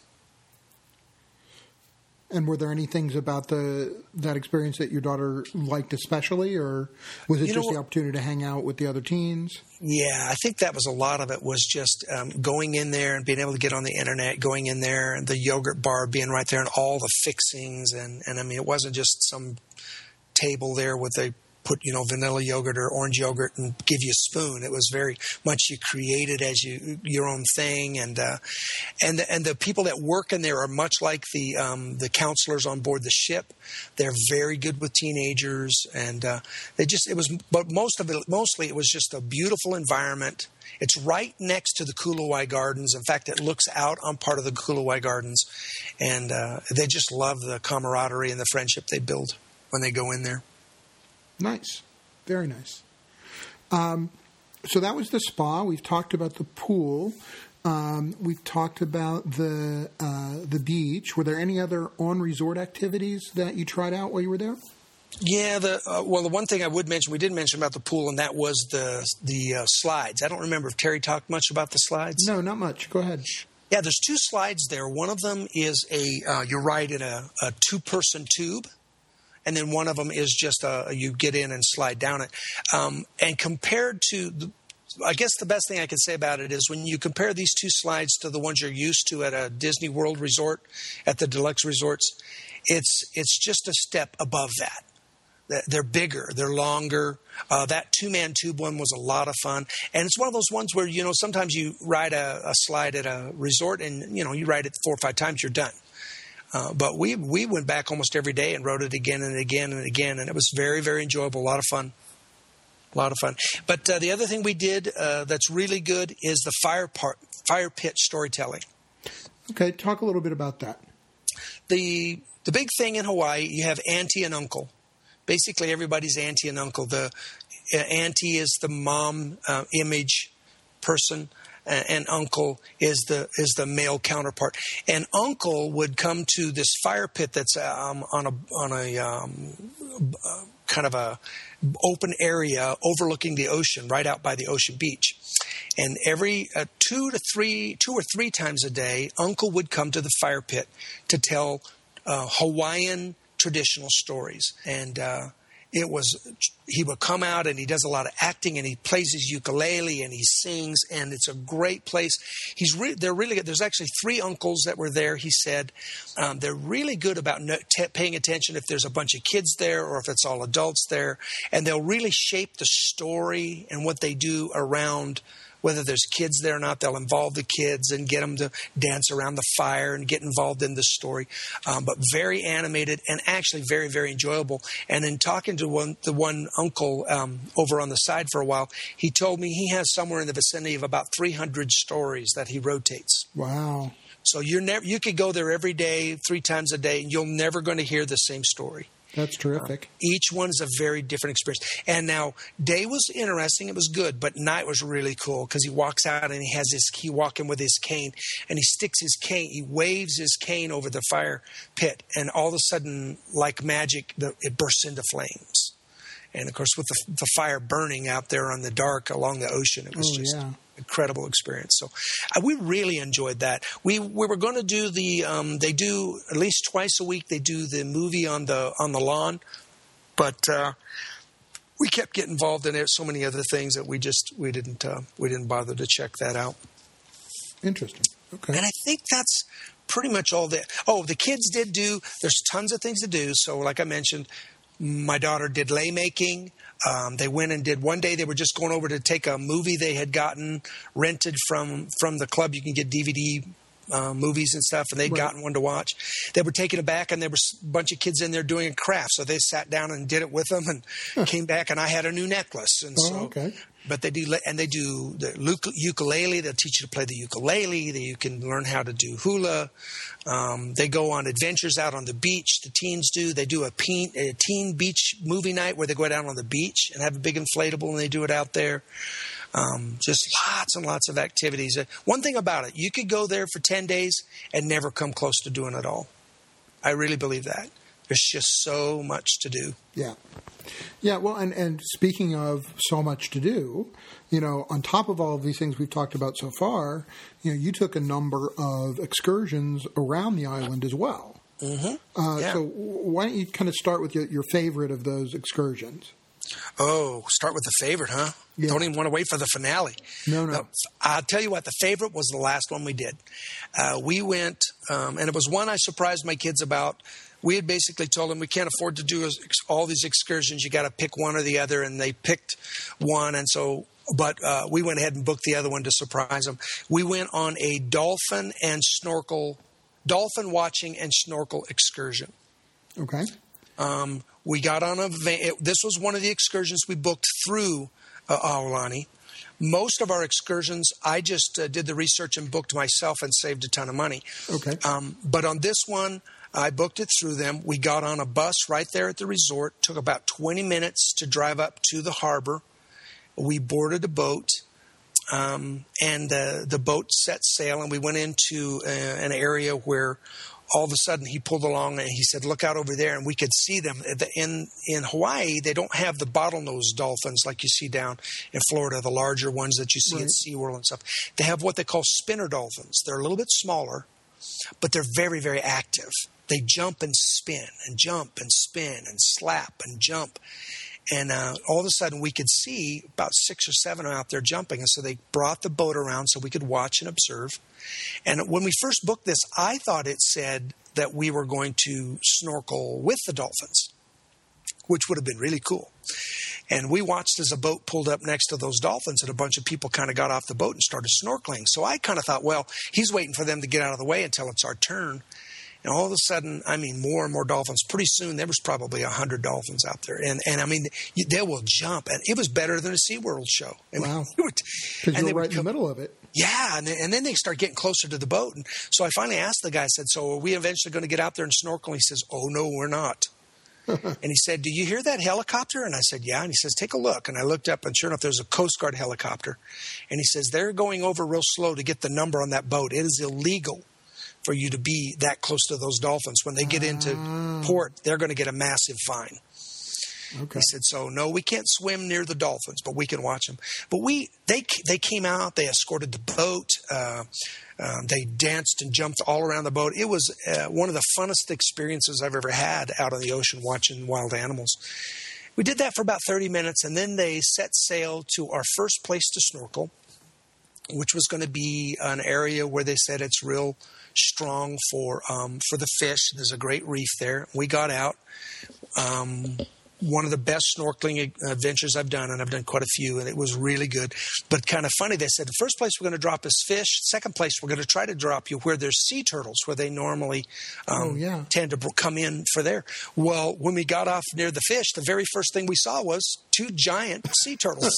And were there any things about the that experience that your daughter liked especially, or was it You just know, the opportunity to hang out with the other teens? Yeah, I think that was a lot of it was just um, going in there and being able to get on the internet, going in there and the yogurt bar being right there and all the fixings. And, and I mean, it wasn't just some table there with a put, you know, vanilla yogurt or orange yogurt and give you a spoon. It was very much you created as you your own thing. And uh, and the, and the people that work in there are much like the um, the counselors on board the ship. They're very good with teenagers, and uh, they just it was. But most of it, mostly, it was just a beautiful environment. It's right next to the Kulawai Gardens. In fact, it looks out on part of the Kulawai Gardens, and uh, they just love the camaraderie and the friendship they build when they go in there. Nice. Very nice. Um, so that was the spa. We've talked about the pool. Um, we've talked about the uh, the beach. Were there any other on-resort activities that you tried out while you were there? Yeah, the uh, well, the one thing I would mention, we did mention about the pool, and that was the the uh, slides. I don't remember if Terry talked much about the slides. No, not much. Go ahead. Yeah, there's two slides there. One of them is a, uh, you're right, in a, a two-person tube. And then one of them is just a, you get in and slide down it. Um, and compared to, the, I guess the best thing I can say about it is when you compare these two slides to the ones you're used to at a Disney World resort, at the deluxe resorts, it's it's just a step above that. They're bigger, they're longer. Uh, that two-man tube one was a lot of fun. And it's one of those ones where, you know, sometimes you ride a, a slide at a resort and, you know, you ride it four or five times, you're done. Uh, but we we went back almost every day and rode it again and again and again, and it was very, very enjoyable, a lot of fun. A lot of fun. But uh, the other thing we did uh, that's really good is the fire part, fire pit storytelling. Okay, talk a little bit about that. The the big thing in Hawaii, you have auntie and uncle. Basically, everybody's auntie and uncle. The uh, auntie is the mom uh, image person. And uncle is the is the male counterpart. And uncle would come to this fire pit that's um, on a on a um, uh, kind of a open area overlooking the ocean, right out by the ocean beach. And every uh, two to three, two or three times a day, uncle would come to the fire pit to tell uh, Hawaiian traditional stories. And uh, it was, he would come out and he does a lot of acting and he plays his ukulele and he sings, and it's a great place. He's re- they're really good. There's actually three uncles that were there. He said um, they're really good about no- t- paying attention if there's a bunch of kids there or if it's all adults there, and they'll really shape the story and what they do around. Whether there's kids there or not, they'll involve the kids and get them to dance around the fire and get involved in the story. Um, but very animated and actually very, very enjoyable. And in talking to one, the one uncle um, over on the side for a while, he told me he has somewhere in the vicinity of about three hundred stories that he rotates. Wow. So you're never, you could go there every day, three times a day, and you're never going to hear the same story. That's terrific. Uh, each one's a very different experience. And now, day was interesting. It was good. But night was really cool because he walks out and he has his, he walking with his cane and he sticks his cane, he waves his cane over the fire pit. And all of a sudden, like magic, the, it bursts into flames. And, of course, with the, the fire burning out there on the dark along the ocean, it was oh, just yeah. an incredible experience. So uh, we really enjoyed that. We we were going to do the um, – they do at least twice a week they do the movie on the on the lawn. But uh, we kept getting involved in it, so many other things that we just – we didn't uh, we didn't bother to check that out. Interesting. Okay. And I think that's pretty much all that. Oh, the kids did do – there's tons of things to do. So like I mentioned, my daughter did lei making. Um, they went and did – one day they were just going over to take a movie they had gotten rented from, from the club. You can get D V D uh, movies and stuff, and they'd right. gotten one to watch. They were taking it back, and there was a bunch of kids in there doing a craft. So they sat down and did it with them and came back, and I had a new necklace. And oh, so, okay. But they do, and they do the ukulele. They'll teach you to play the ukulele. You can learn how to do hula. Um, they go on adventures out on the beach. The teens do. They do a teen, a teen beach movie night where they go down on the beach and have a big inflatable, and they do it out there. Um, just lots and lots of activities. Uh, one thing about it, you could go there for ten days and never come close to doing it all. I really believe that. There's just so much to do. Yeah. Yeah, well, and, and speaking of so much to do, you know, on top of all of these things we've talked about so far, you know, you took a number of excursions around the island as well. Mm-hmm. Uh, yeah. So why don't you kind of start with your, your favorite of those excursions? Oh, start with the favorite, huh? Yeah. Don't even want to wait for the finale. No, no. no I'll tell you what, the favorite was the last one we did. Uh, we went, um, and it was one I surprised my kids about. We had basically told them we can't afford to do all these excursions. You got to pick one or the other, and they picked one. And so, but uh, we went ahead and booked the other one to surprise them. We went on a dolphin and snorkel, dolphin watching and snorkel excursion. Okay. Um, we got on a van. It, this was one of the excursions we booked through uh, Aulani. Most of our excursions, I just uh, did the research and booked myself and saved a ton of money. Okay. Um, but on this one, I booked it through them. We got on a bus right there at the resort. Took about twenty minutes to drive up to the harbor. We boarded a boat, um, and uh, the boat set sail, and we went into uh, an area where all of a sudden he pulled along and he said, look out over there, and we could see them. In in Hawaii, they don't have the bottlenose dolphins like you see down in Florida, the larger ones that you see right. at SeaWorld and stuff. They have what they call spinner dolphins. They're a little bit smaller, but they're very, very active. They jump and spin and jump and spin and slap and jump. And uh, all of a sudden we could see about six or seven out there jumping. And so they brought the boat around so we could watch and observe. And when we first booked this, I thought it said that we were going to snorkel with the dolphins, which would have been really cool. And we watched as a boat pulled up next to those dolphins, and a bunch of people kind of got off the boat and started snorkeling. So I kind of thought, well, he's waiting for them to get out of the way until it's our turn. And all of a sudden, I mean, more and more dolphins. Pretty soon, there was probably a hundred dolphins out there. And, and I mean, you, they will jump. And it was better than a SeaWorld show. I mean, wow. Because you were right in the middle of it. Yeah. And then, and then they start getting closer to the boat. And so I finally asked the guy, I said, so are we eventually going to get out there and snorkel? And he says, oh, no, we're not. And he said, do you hear that helicopter? And I said, yeah. And he says, take a look. And I looked up, and sure enough, there's a Coast Guard helicopter. And he says, they're going over real slow to get the number on that boat. It is illegal for you to be that close to those dolphins. When they get into ah. port, they're going to get a massive fine. Okay. He said, so no, we can't swim near the dolphins, but we can watch them. But we, they, they came out, they escorted the boat, uh, um, they danced and jumped all around the boat. It was uh, one of the funnest experiences I've ever had out on the ocean watching wild animals. We did that for about thirty minutes, and then they set sail to our first place to snorkel, which was going to be an area where they said it's real strong for um, for the fish. There's a great reef there. We got out. Um, one of the best snorkeling adventures I've done, and I've done quite a few, and it was really good. But kind of funny, they said the first place we're going to drop is fish. Second place, we're going to try to drop you where there's sea turtles, where they normally um, oh, yeah. tend to come in for there. Well, when we got off near the fish, the very first thing we saw was two giant sea turtles.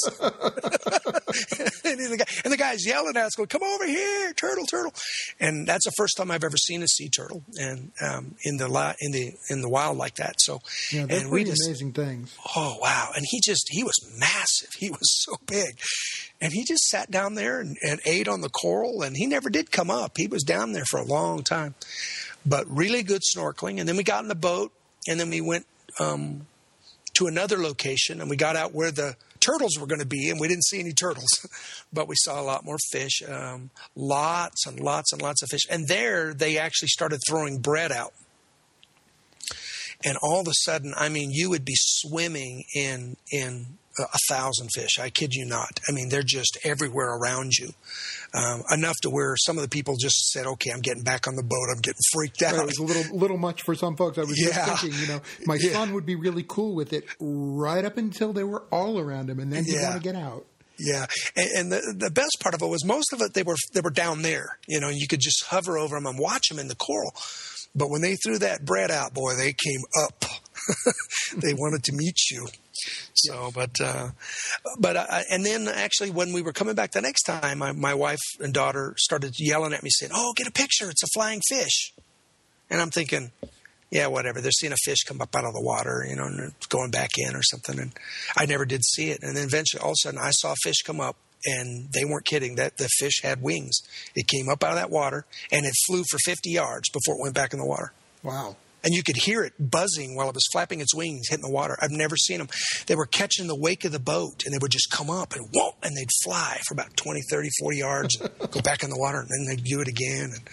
and, the guy, and the guy's yelling at us, going, come over here, turtle, turtle. And that's the first time I've ever seen a sea turtle and um, in the in the in the wild like that. So, yeah, they're and pretty we just, amazing things. Oh, wow. And he just, he was massive. He was so big. And he just sat down there and, and ate on the coral, and he never did come up. He was down there for a long time. But really good snorkeling. And then we got in the boat, and then we went um, to another location, and we got out where the turtles were going to be, and we didn't see any turtles, but we saw a lot more fish, um, lots and lots and lots of fish. And there they actually started throwing bread out. And all of a sudden, I mean, you would be swimming in in a thousand fish. I kid you not. I mean, they're just everywhere around you. Um, enough to where some of the people just said, okay, I'm getting back on the boat. I'm getting freaked out. Right, it was a little little much for some folks. I was Yeah. just thinking, you know, my Yeah. son would be really cool with it right up until they were all around him, and then he'd Yeah. want to get out. Yeah, and, and the the best part of it was most of it they were they were down there. You know, you could just hover over them and watch them in the coral. But when they threw that bread out, boy, they came up. They wanted to meet you. So, but, uh, but, uh, and then actually when we were coming back the next time, my, my wife and daughter started yelling at me saying, oh, get a picture. It's a flying fish. And I'm thinking, yeah, whatever. They're seeing a fish come up out of the water, you know, and it's going back in or something. And I never did see it. And then eventually all of a sudden I saw a fish come up, and they weren't kidding. That the fish had wings. It came up out of that water and it flew for fifty yards before it went back in the water. Wow. And you could hear it buzzing while it was flapping its wings, hitting the water. I've never seen them. They were catching the wake of the boat, and they would just come up and whoop, and they'd fly for about twenty, thirty, forty yards, and go back in the water, and then they'd do it again. And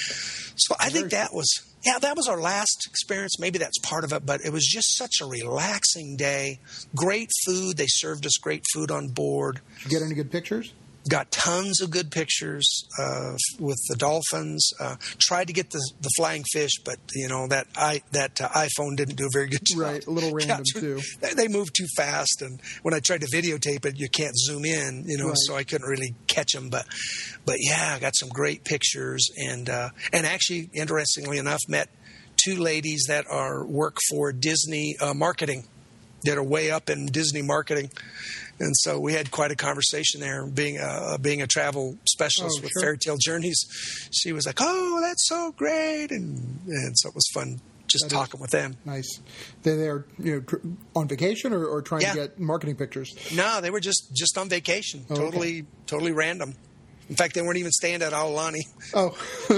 so I think that was, yeah, that was our last experience. Maybe that's part of it, but it was just such a relaxing day. Great food. They served us great food on board. Did you get any good pictures? Got tons of good pictures uh, with the dolphins. Uh, tried to get the the flying fish, but you know that i that uh, iPhone didn't do a very good job. Right, a little random too. They, they move too fast, and when I tried to videotape it, you can't zoom in. You know, Right. so I couldn't really catch them. But but yeah, I got some great pictures, and uh, and actually, interestingly enough, met two ladies that are work for Disney uh, marketing, that are way up in Disney marketing. And so we had quite a conversation there, being a, being a travel specialist Oh, with sure. Fairy Tale Journeys. She was like, oh, that's so great. And, and so it was fun just That is talking with them. Nice. They're there, you know, tr- on vacation or, or trying Yeah. to get marketing pictures. No, they were just, just on vacation, Oh, okay. totally totally random. In fact, they weren't even staying at Aulani. Oh,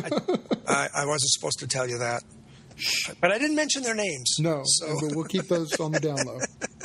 I, I wasn't supposed to tell you that. But I didn't mention their names. no. So. But we'll keep those on the down low.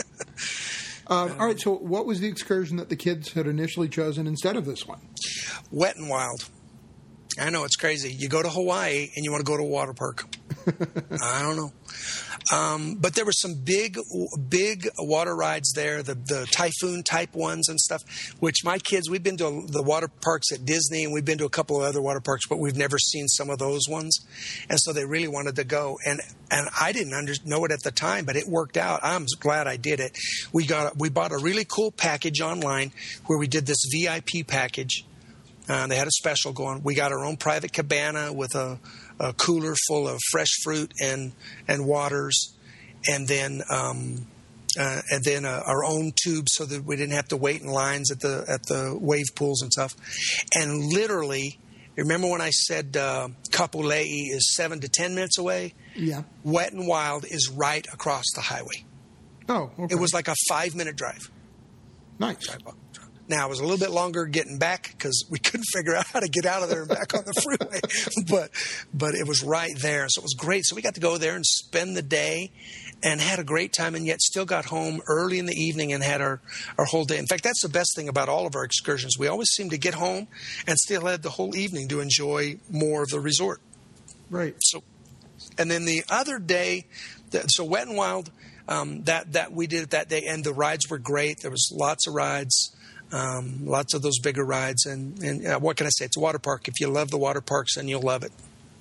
Um, all right. So, what was the excursion that the kids had initially chosen instead of this one? Wet and Wild. I know, it's crazy. You go to Hawaii and you want to go to a water park. I don't know. Um, but there were some big, big water rides there, the, the typhoon type ones and stuff, which my kids, we've been to the water parks at Disney, and we've been to a couple of other water parks, but we've never seen some of those ones. And so they really wanted to go. And, and I didn't under, know it at the time, but it worked out. I'm glad I did it. We got, we bought a really cool package online where we did this V I P package. Uh, they had a special going. We got our own private cabana with a, a cooler full of fresh fruit and and waters, and then um, uh, and then uh, our own tubes so that we didn't have to wait in lines at the at the wave pools and stuff. And literally, remember when I said uh, Kapolei is seven to ten minutes away? Yeah. Wet and Wild is right across the highway. Oh, okay. It was like a five minute drive. nice. Now, it was a little bit longer getting back because we couldn't figure out how to get out of there and back on the freeway. But but it was right there. So it was great. So we got to go there and spend the day and had a great time, and yet still got home early in the evening and had our, our whole day. In fact, that's the best thing about all of our excursions. We always seem to get home and still had the whole evening to enjoy more of the resort. Right. So, and then the other day, so Wet and Wild, um, that, that we did it that day, and the rides were great. There was lots of rides. Um, lots of those bigger rides, and, and uh, what can I say? It's a water park. If you love the water parks, then you'll love it.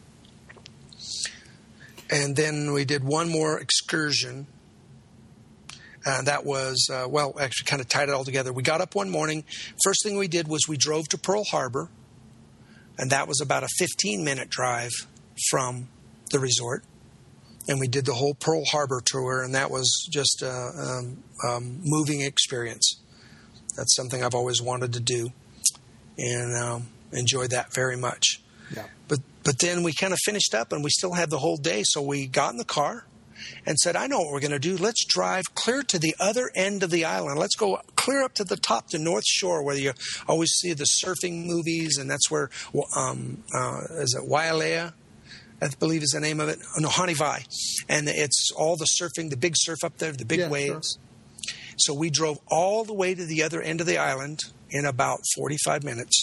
And then we did one more excursion. Uh, that was, uh, well, actually kind of tied it all together. We got up one morning. First thing we did was we drove to Pearl Harbor, and that was about a fifteen-minute drive from the resort. And we did the whole Pearl Harbor tour, and that was just a um, um, moving experience. That's something I've always wanted to do, and um, enjoyed that very much. Yeah. But but then we kind of finished up, and we still had the whole day. So we got in the car and said, I know what we're going to do. Let's drive clear to the other end of the island. Let's go clear up to the top, to North Shore, where you always see the surfing movies, and that's where, um, uh, is it Wailea? I believe is the name of it. Oh, no, Hanivai. And it's all the surfing, the big surf up there, the big Yeah, waves. sure. So we drove all the way to the other end of the island in about forty-five minutes.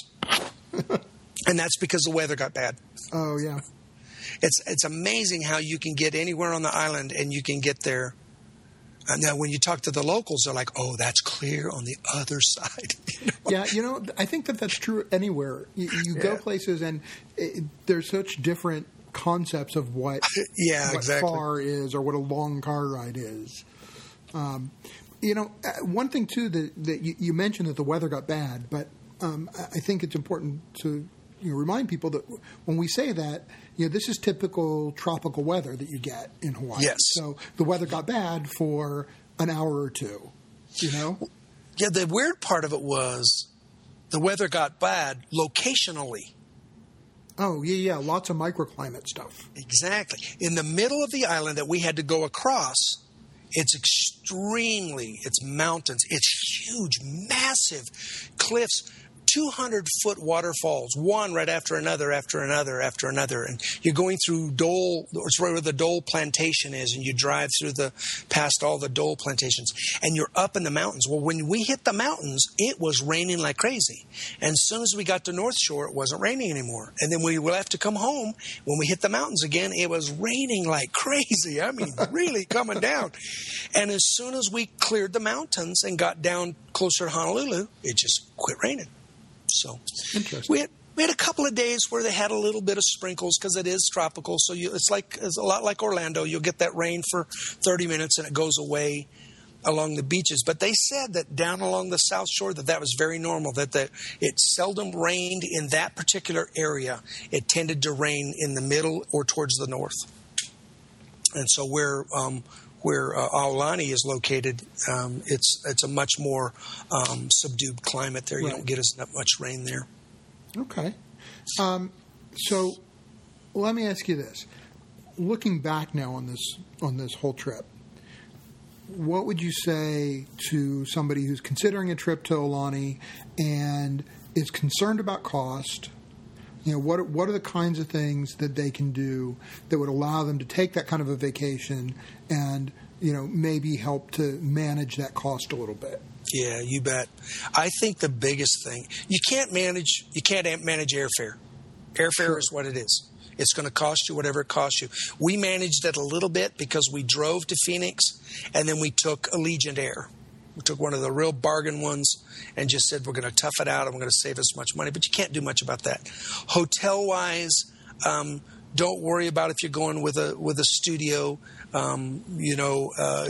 And that's because the weather got bad. Oh, yeah. It's it's amazing how you can get anywhere on the island and you can get there. And now when you talk to the locals, they're like, oh, that's clear on the other side. You know? Yeah, you know, I think that that's true anywhere. You, you go Yeah. places and it, there's such different concepts of what, Yeah, what exactly. far is or what a long car ride is. Um, you know, uh, one thing, too, that, that you, you mentioned that the weather got bad, but um, I I think it's important to you know, remind people that when we say that, you know, this is typical tropical weather that you get in Hawaii. Yes. So the weather got bad for an hour or two, you know? Yeah, the weird part of it was the weather got bad locationally. Oh, yeah, yeah. Lots of microclimate stuff. Exactly. In the middle of the island that we had to go across, it's extremely, it's mountains, it's huge, massive cliffs, two hundred foot waterfalls, one right after another, after another, after another. And you're going through Dole, it's right where the Dole plantation is, and you drive through the, past all the Dole plantations, and you're up in the mountains. Well, when we hit the mountains, it was raining like crazy. And as soon as we got to North Shore, it wasn't raining anymore. And then we left to come home. When we hit the mountains again, it was raining like crazy. I mean, really coming down. And as soon as we cleared the mountains and got down closer to Honolulu, it just quit raining. So Interesting. we had, we had a couple of days where they had a little bit of sprinkles because it is tropical. So you, it's like it's a lot like Orlando. You'll get that rain for thirty minutes and it goes away along the beaches. But they said that down along the South Shore that that was very normal, that the, it seldom rained in that particular area. It tended to rain in the middle or towards the north. And so where um, where uh, Aulani is located, um, it's it's a much more um, subdued climate there. You Right. don't get as much rain there. Okay. Um, so let me ask you this. Looking back now on this on this whole trip, what would you say to somebody who's considering a trip to Aulani and is concerned about cost? You know, what what are the kinds of things that they can do that would allow them to take that kind of a vacation and, you know, maybe help to manage that cost a little bit? Yeah, you bet. I think the biggest thing, you can't manage you can't manage airfare. Airfare Sure. is what it is. It's going to cost you whatever it costs you. We managed it a little bit because we drove to Phoenix and then we took Allegiant Air. We took one of the real bargain ones and just said we're going to tough it out and we're going to save us much money. But you can't do much about that. Hotel-wise, um, don't worry about if you're going with a with a studio. Um, you know, uh,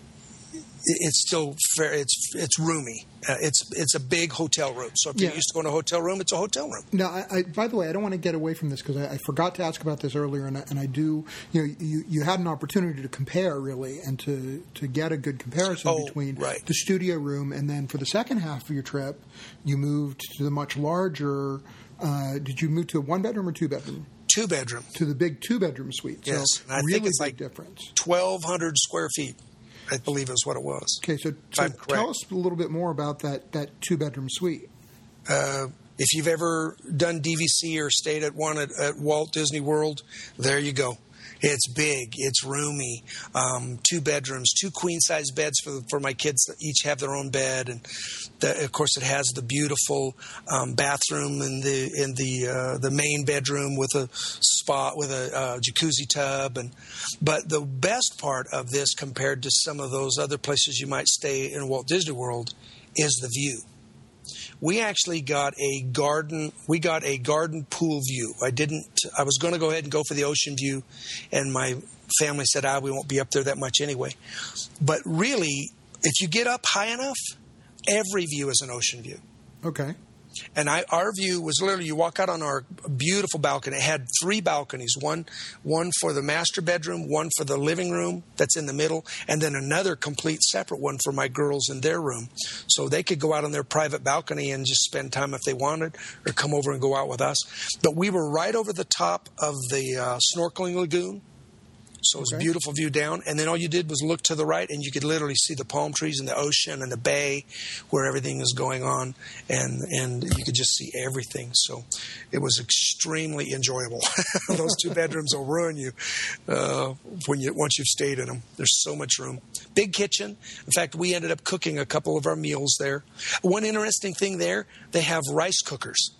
it's still fair. It's it's roomy. Uh, it's it's a big hotel room. So if Yeah. you're used to going to a hotel room, it's a hotel room. Now, I, I, by the way, I don't want to get away from this because I, I forgot to ask about this earlier, and I, and I do. You know, you, you had an opportunity to compare really, and to, to get a good comparison Oh, between right. the studio room, and then for the second half of your trip, you moved to the much larger. Uh, did you move to a one bedroom or two bedroom? Two bedroom, To the big two bedroom suite. Yes, So and I really think it's big like difference. twelve hundred square feet. I believe is what it was. Okay, so, so I'm correct. tell us a little bit more about that that two bedroom suite. Uh, if you've ever done D V C or stayed at one at, at Walt Disney World, there you go. It's big. It's roomy. Um, two bedrooms, two queen size beds for for my kids that each have their own bed, and the, of course it has the beautiful um, bathroom in the in the uh, the main bedroom with a spa with a uh, jacuzzi tub. And but the best part of this compared to some of those other places you might stay in Walt Disney World is the view. We actually got a garden. We got a garden pool view. I didn't. I was going to go ahead and go for the ocean view, and my family said, "Ah, we won't be up there that much anyway." But really, if you get up high enough, every view is an ocean view. Okay. And I, our view was literally, you walk out on our beautiful balcony. It had three balconies, one one for the master bedroom, one for the living room that's in the middle, and then another complete separate one for my girls in their room. So they could go out on their private balcony and just spend time if they wanted, or come over and go out with us. But we were right over the top of the uh, snorkeling lagoon. So it was Okay. a beautiful view down. And then all you did was look to the right, and you could literally see the palm trees and the ocean and the bay where everything is going on. And, and you could just see everything. So it was extremely enjoyable. Those two bedrooms will ruin you uh, when you once you've stayed in them. There's so much room. Big kitchen. In fact, we ended up cooking a couple of our meals there. One interesting thing there, they have rice cookers.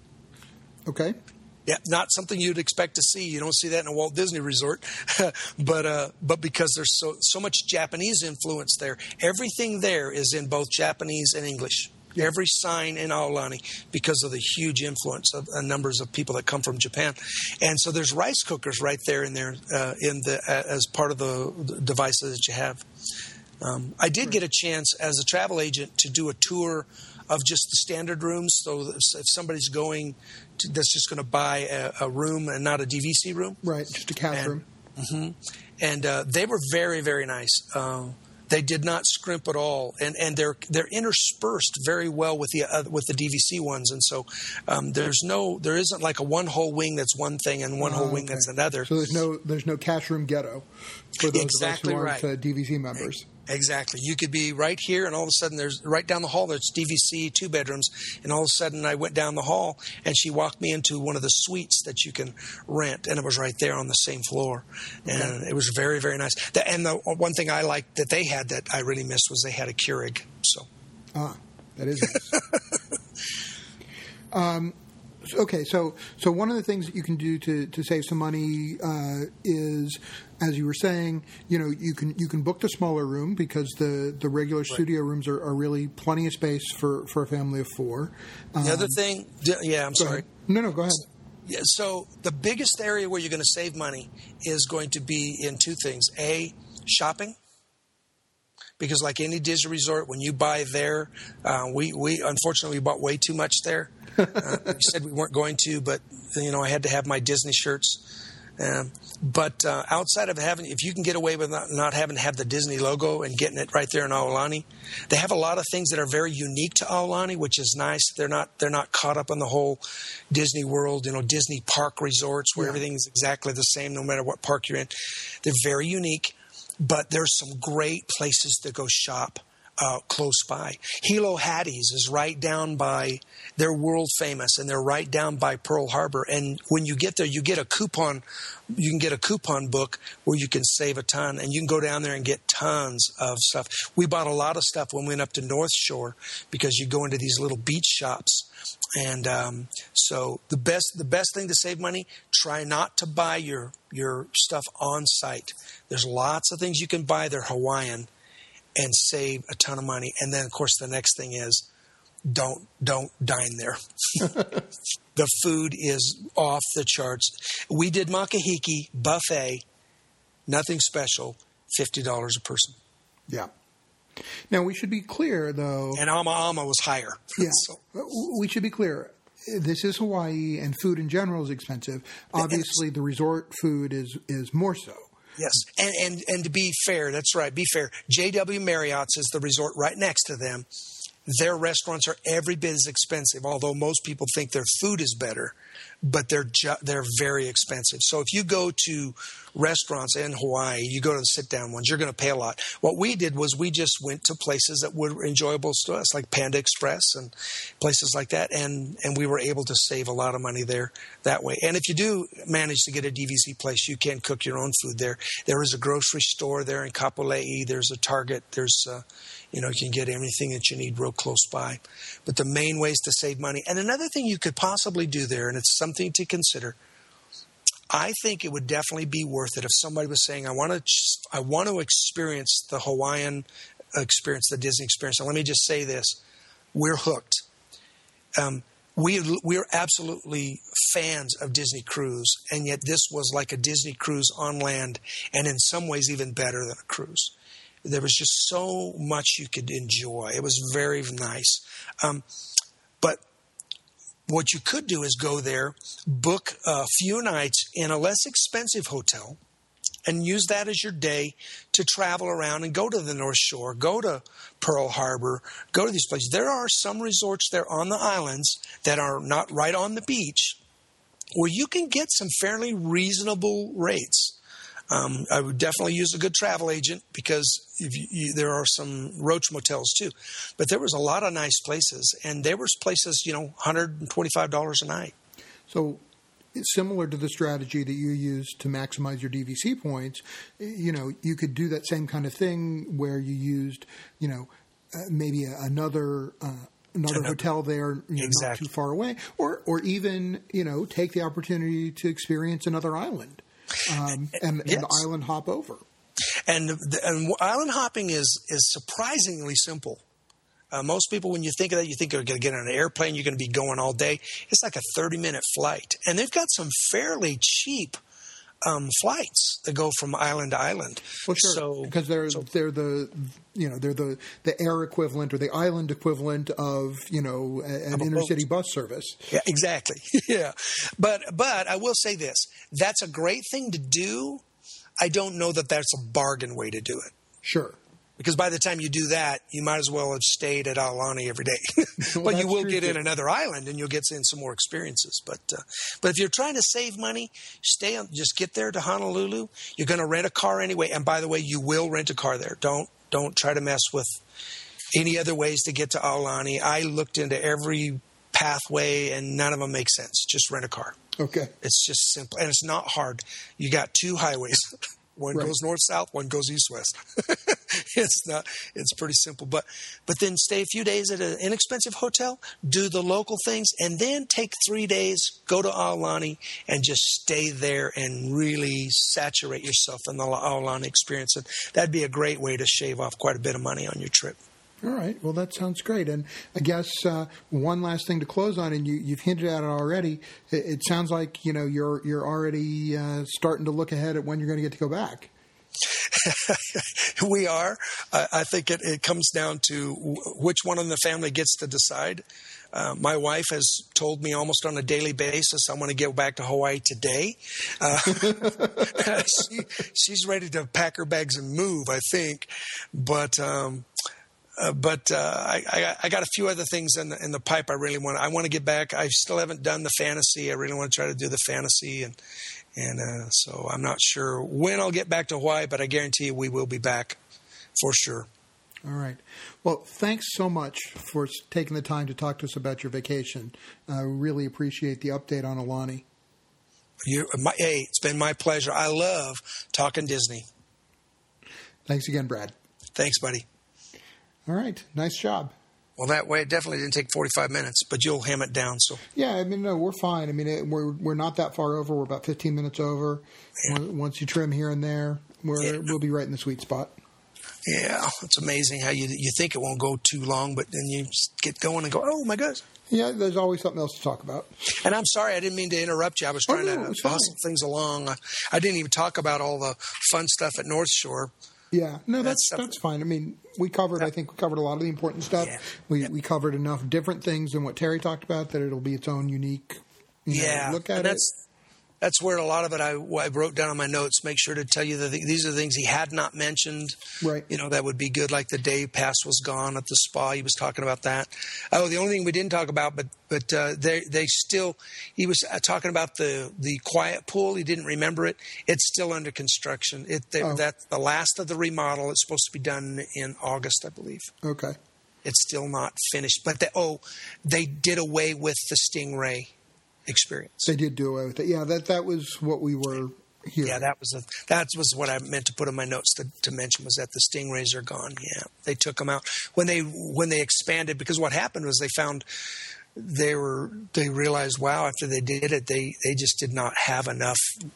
Okay. Yeah, not something you'd expect to see. You don't see that in a Walt Disney Resort, but uh, but because there's so so much Japanese influence there, everything there is in both Japanese and English. Every sign in Aulani, because of the huge influence of uh, numbers of people that come from Japan, and so there's rice cookers right there in there uh, in the uh, as part of the, the devices that you have. Um, I did get a chance as a travel agent to do a tour of just the standard rooms. So if somebody's going to, that's just going to buy a, a room and not a D V C room. Right, just a cast room. Mm-hmm. And uh, they were very, very nice. Uh, they did not scrimp at all, and and they're they're interspersed very well with the uh, with the D V C ones. And so um, there's no there isn't like a one whole wing that's one thing and one Oh, whole wing okay. that's another. So there's no there's no cash room ghetto for those Exactly of us who aren't right. uh, D V C members. Exactly. You could be right here, and all of a sudden, there's right down the hall. There's D V C, two bedrooms, and all of a sudden, I went down the hall, and she walked me into one of the suites that you can rent, and it was right there on the same floor, and okay. It was very, very nice. The, and the one thing I liked that they had that I really missed was they had a Keurig. So, ah, that is nice. um. Okay, so so one of the things that you can do to, to save some money uh, is, as you were saying, you know, you can you can book the smaller room because the, the regular right. studio rooms are, are really plenty of space for, for a family of four. Um, the other thing, yeah, I'm sorry. Ahead. No, no, go ahead. Yeah, so the biggest area where you're going to save money is going to be in two things. A, shopping. Because like any Disney resort, when you buy there, uh, we, we unfortunately we bought way too much there. Uh, we said we weren't going to, but you know I had to have my Disney shirts. Um, but uh, outside of having, if you can get away with not, not having to have the Disney logo and getting it right there in Aulani, they have a lot of things that are very unique to Aulani, which is nice. They're not they're not caught up in the whole Disney World, you know, Disney park resorts where yeah. everything is exactly the same no matter what park you're in. They're very unique. But there's some great places to go shop uh, close by. Hilo Hattie's is right down by, they're world famous, and they're right down by Pearl Harbor. And when you get there, you get a coupon, you can get a coupon book where you can save a ton, and you can go down there and get tons of stuff. We bought a lot of stuff when we went up to North Shore because you go into these little beach shops. And um, so the best the best thing to save money, try not to buy your your stuff on site. There's lots of things you can buy. They're Hawaiian and save a ton of money. And then, of course, the next thing is don't don't dine there. The food is off the charts. We did Makahiki buffet, nothing special, fifty dollars a person. Yeah. Now, we should be clear, though. And Ama Ama was higher. Yeah. So. We should be clear. This is Hawaii, and food in general is expensive. Obviously, the resort food is, is more so. Yes. And, and and to be fair, that's right, be fair. J W Marriott's is the resort right next to them. Their restaurants are every bit as expensive, although most people think their food is better. But they're ju- they're very expensive. So if you go to restaurants in Hawaii, you go to the sit-down ones, you're going to pay a lot. What we did was we just went to places that were enjoyable to us, like Panda Express and places like that, and, and we were able to save a lot of money there that way. And if you do manage to get a D V C place, you can cook your own food there. There is a grocery store there in Kapolei. There's a Target. There's uh, you know, you can get everything that you need real close by. But the main ways to save money. And another thing you could possibly do there, and it's something to consider, I think it would definitely be worth it if somebody was saying, I want to I want to experience the Hawaiian experience, the Disney experience. And let me just say this. We're hooked. Um, we, we're absolutely fans of Disney Cruise, and yet this was like a Disney Cruise on land, and in some ways even better than a cruise. There was just so much you could enjoy. It was very nice. Um, but what you could do is go there, book a few nights in a less expensive hotel, and use that as your day to travel around and go to the North Shore, go to Pearl Harbor, go to these places. There are some resorts there on the islands that are not right on the beach where you can get some fairly reasonable rates. Um, I would definitely use a good travel agent because if you, you, there are some roach motels too. But there was a lot of nice places, and there was places, you know, one hundred twenty-five dollars a night. So similar to the strategy that you use to maximize your D V C points, you know, you could do that same kind of thing where you used, you know, uh, maybe a, another uh, another hotel there, you know, exactly. not too far away, or or even, you know, take the opportunity to experience another island um, and, yes. and island hop over. And, the, and island hopping is is surprisingly simple. Uh, most people, when you think of that, you think you're going to get on an airplane, you're going to be going all day. It's like a thirty-minute flight. And they've got some fairly cheap um, flights that go from island to island. Well, sure, so, because they're so, they're the you know they're the, the air equivalent or the island equivalent of you know an of inner city boat. bus service. Yeah, exactly. yeah, but but I will say this: that's a great thing to do. I don't know that that's a bargain way to do it. Sure. Because by the time you do that, you might as well have stayed at Aulani every day. Well, but you will true, get too. in another island, and you'll get in some more experiences. But uh, but if you're trying to save money, stay on. Just get there to Honolulu. You're going to rent a car anyway. And by the way, you will rent a car there. Don't don't try to mess with any other ways to get to Aulani. I looked into every pathway, and none of them make sense. Just rent a car. Okay. It's just simple, and it's not hard. You got two highways. One right. goes north-south, one goes east-west. It's not. It's pretty simple. But but then stay a few days at an inexpensive hotel, do the local things, and then take three days, go to Aulani, and just stay there and really saturate yourself in the Aulani experience. And that'd be a great way to shave off quite a bit of money on your trip. All right. Well, that sounds great. And I guess uh, one last thing to close on, and you, you've hinted at it already. It, it sounds like you know you're you're already uh, starting to look ahead at when you're going to get to go back. We are. I, I think it, it comes down to which one in the family gets to decide. Uh, my wife has told me almost on a daily basis, I want to get back to Hawaii today. Uh, she, she's ready to pack her bags and move, I think. But um, uh, but uh, I, I, I got a few other things in the, in the pipe I really want. I want to get back. I still haven't done the fantasy. I really want to try to do the fantasy. And And uh, so I'm not sure when I'll get back to Hawaii, but I guarantee you we will be back for sure. All right. Well, thanks so much for taking the time to talk to us about your vacation. I uh, really appreciate the update on Aulani. You, my, hey, it's been my pleasure. I love talking Disney. Thanks again, Brad. Thanks, buddy. All right. Nice job. Well, that way it definitely didn't take forty-five minutes, but you'll ham it down. So yeah, I mean, no, we're fine. I mean, it, we're we're not that far over. We're about fifteen minutes over. Yeah. Once you trim here and there, we're yeah. we'll be right in the sweet spot. Yeah, it's amazing how you you think it won't go too long, but then you just get going and go, oh my gosh. Yeah, there's always something else to talk about. And I'm sorry, I didn't mean to interrupt you. I was trying oh, no, to hustle things along. I, I didn't even talk about all the fun stuff at North Shore. Yeah, no, that's that's, that's fine. I mean, we covered. I think we covered a lot of the important stuff. Yeah. We yeah. we covered enough different things than what Terry talked about that it'll be its own unique. You know, yeah, look at and that's, it. That's where a lot of it I, I wrote down on my notes. Make sure to tell you that these are the things he had not mentioned. Right. You know, that would be good. Like the day pass was gone at the spa. He was talking about that. Oh, the only thing we didn't talk about, but but uh, they they still. He was talking about the the quiet pool. He didn't remember it. It's still under construction. It they, oh. That's the last of the remodel. It's supposed to be done in August, I believe. Okay. It's still not finished. But they, oh, they did away with the Stingray experience. They did do away with it. Yeah, that that was what we were hearing. Yeah, that was a, that was what I meant to put in my notes to, to mention was that the Stingrays are gone. Yeah, they took them out when they when they expanded, because what happened was they found they were they realized, wow, after they did it, they they just did not have enough.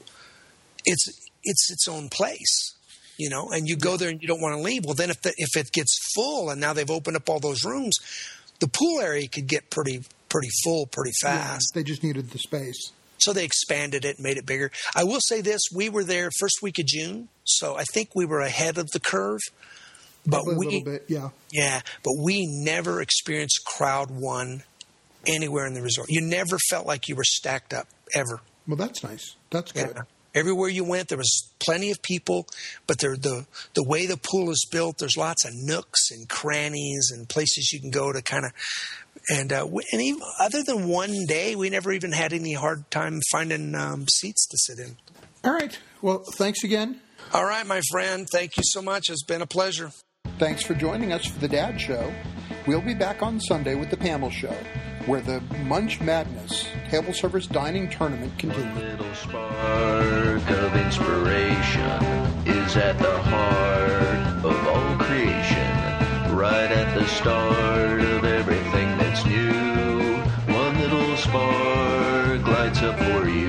It's it's its own place, you know, and you go there and you don't want to leave. Well, then if the, if it gets full and now they've opened up all those rooms, the pool area could get pretty. pretty full pretty fast. Yeah, they just needed the space. So they expanded it, made it bigger. I will say this, we were there first week of June, so I think we were ahead of the curve. But a we, little bit, yeah. Yeah, but we never experienced crowd one anywhere in the resort. You never felt like you were stacked up, ever. Well, that's nice. That's good. Yeah. Everywhere you went, there was plenty of people, but there, the the way the pool is built, there's lots of nooks and crannies and places you can go to kind of – And uh, we, and even, other than one day, we never even had any hard time finding um, seats to sit in. All right. Well, thanks again. All right, my friend. Thank you so much. It's been a pleasure. Thanks for joining us for the Dad Show. We'll be back on Sunday with the Pamel Show, where the Munch Madness Table Service Dining Tournament continues. One little spark of inspiration is at the heart of all creation, right at the start of everything that's new. One little spark lights up for you.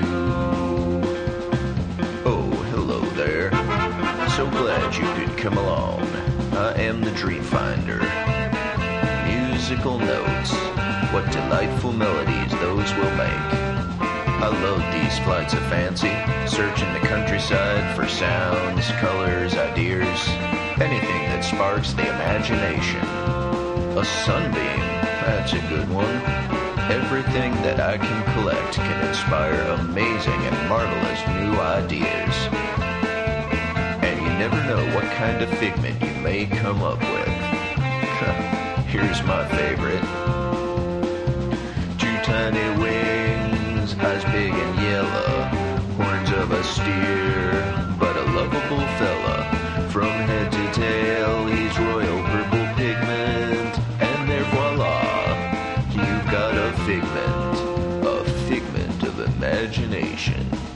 Oh, hello there. So glad you could come along. I am the Dream Finder. Musical notes, what delightful melodies those will make. I love these flights of fancy, searching the countryside for sounds, colors, ideas, anything that sparks the imagination. A sunbeam, that's a good one. Everything that I can collect can inspire amazing and marvelous new ideas. And you never know what kind of figment you may come up with. Here's my favorite. Two tiny wings, eyes big and yellow, horns of a steer, but a lovable fella. From head to tail, he's royal purple pigment, and there voila, you've got a figment, a figment of imagination.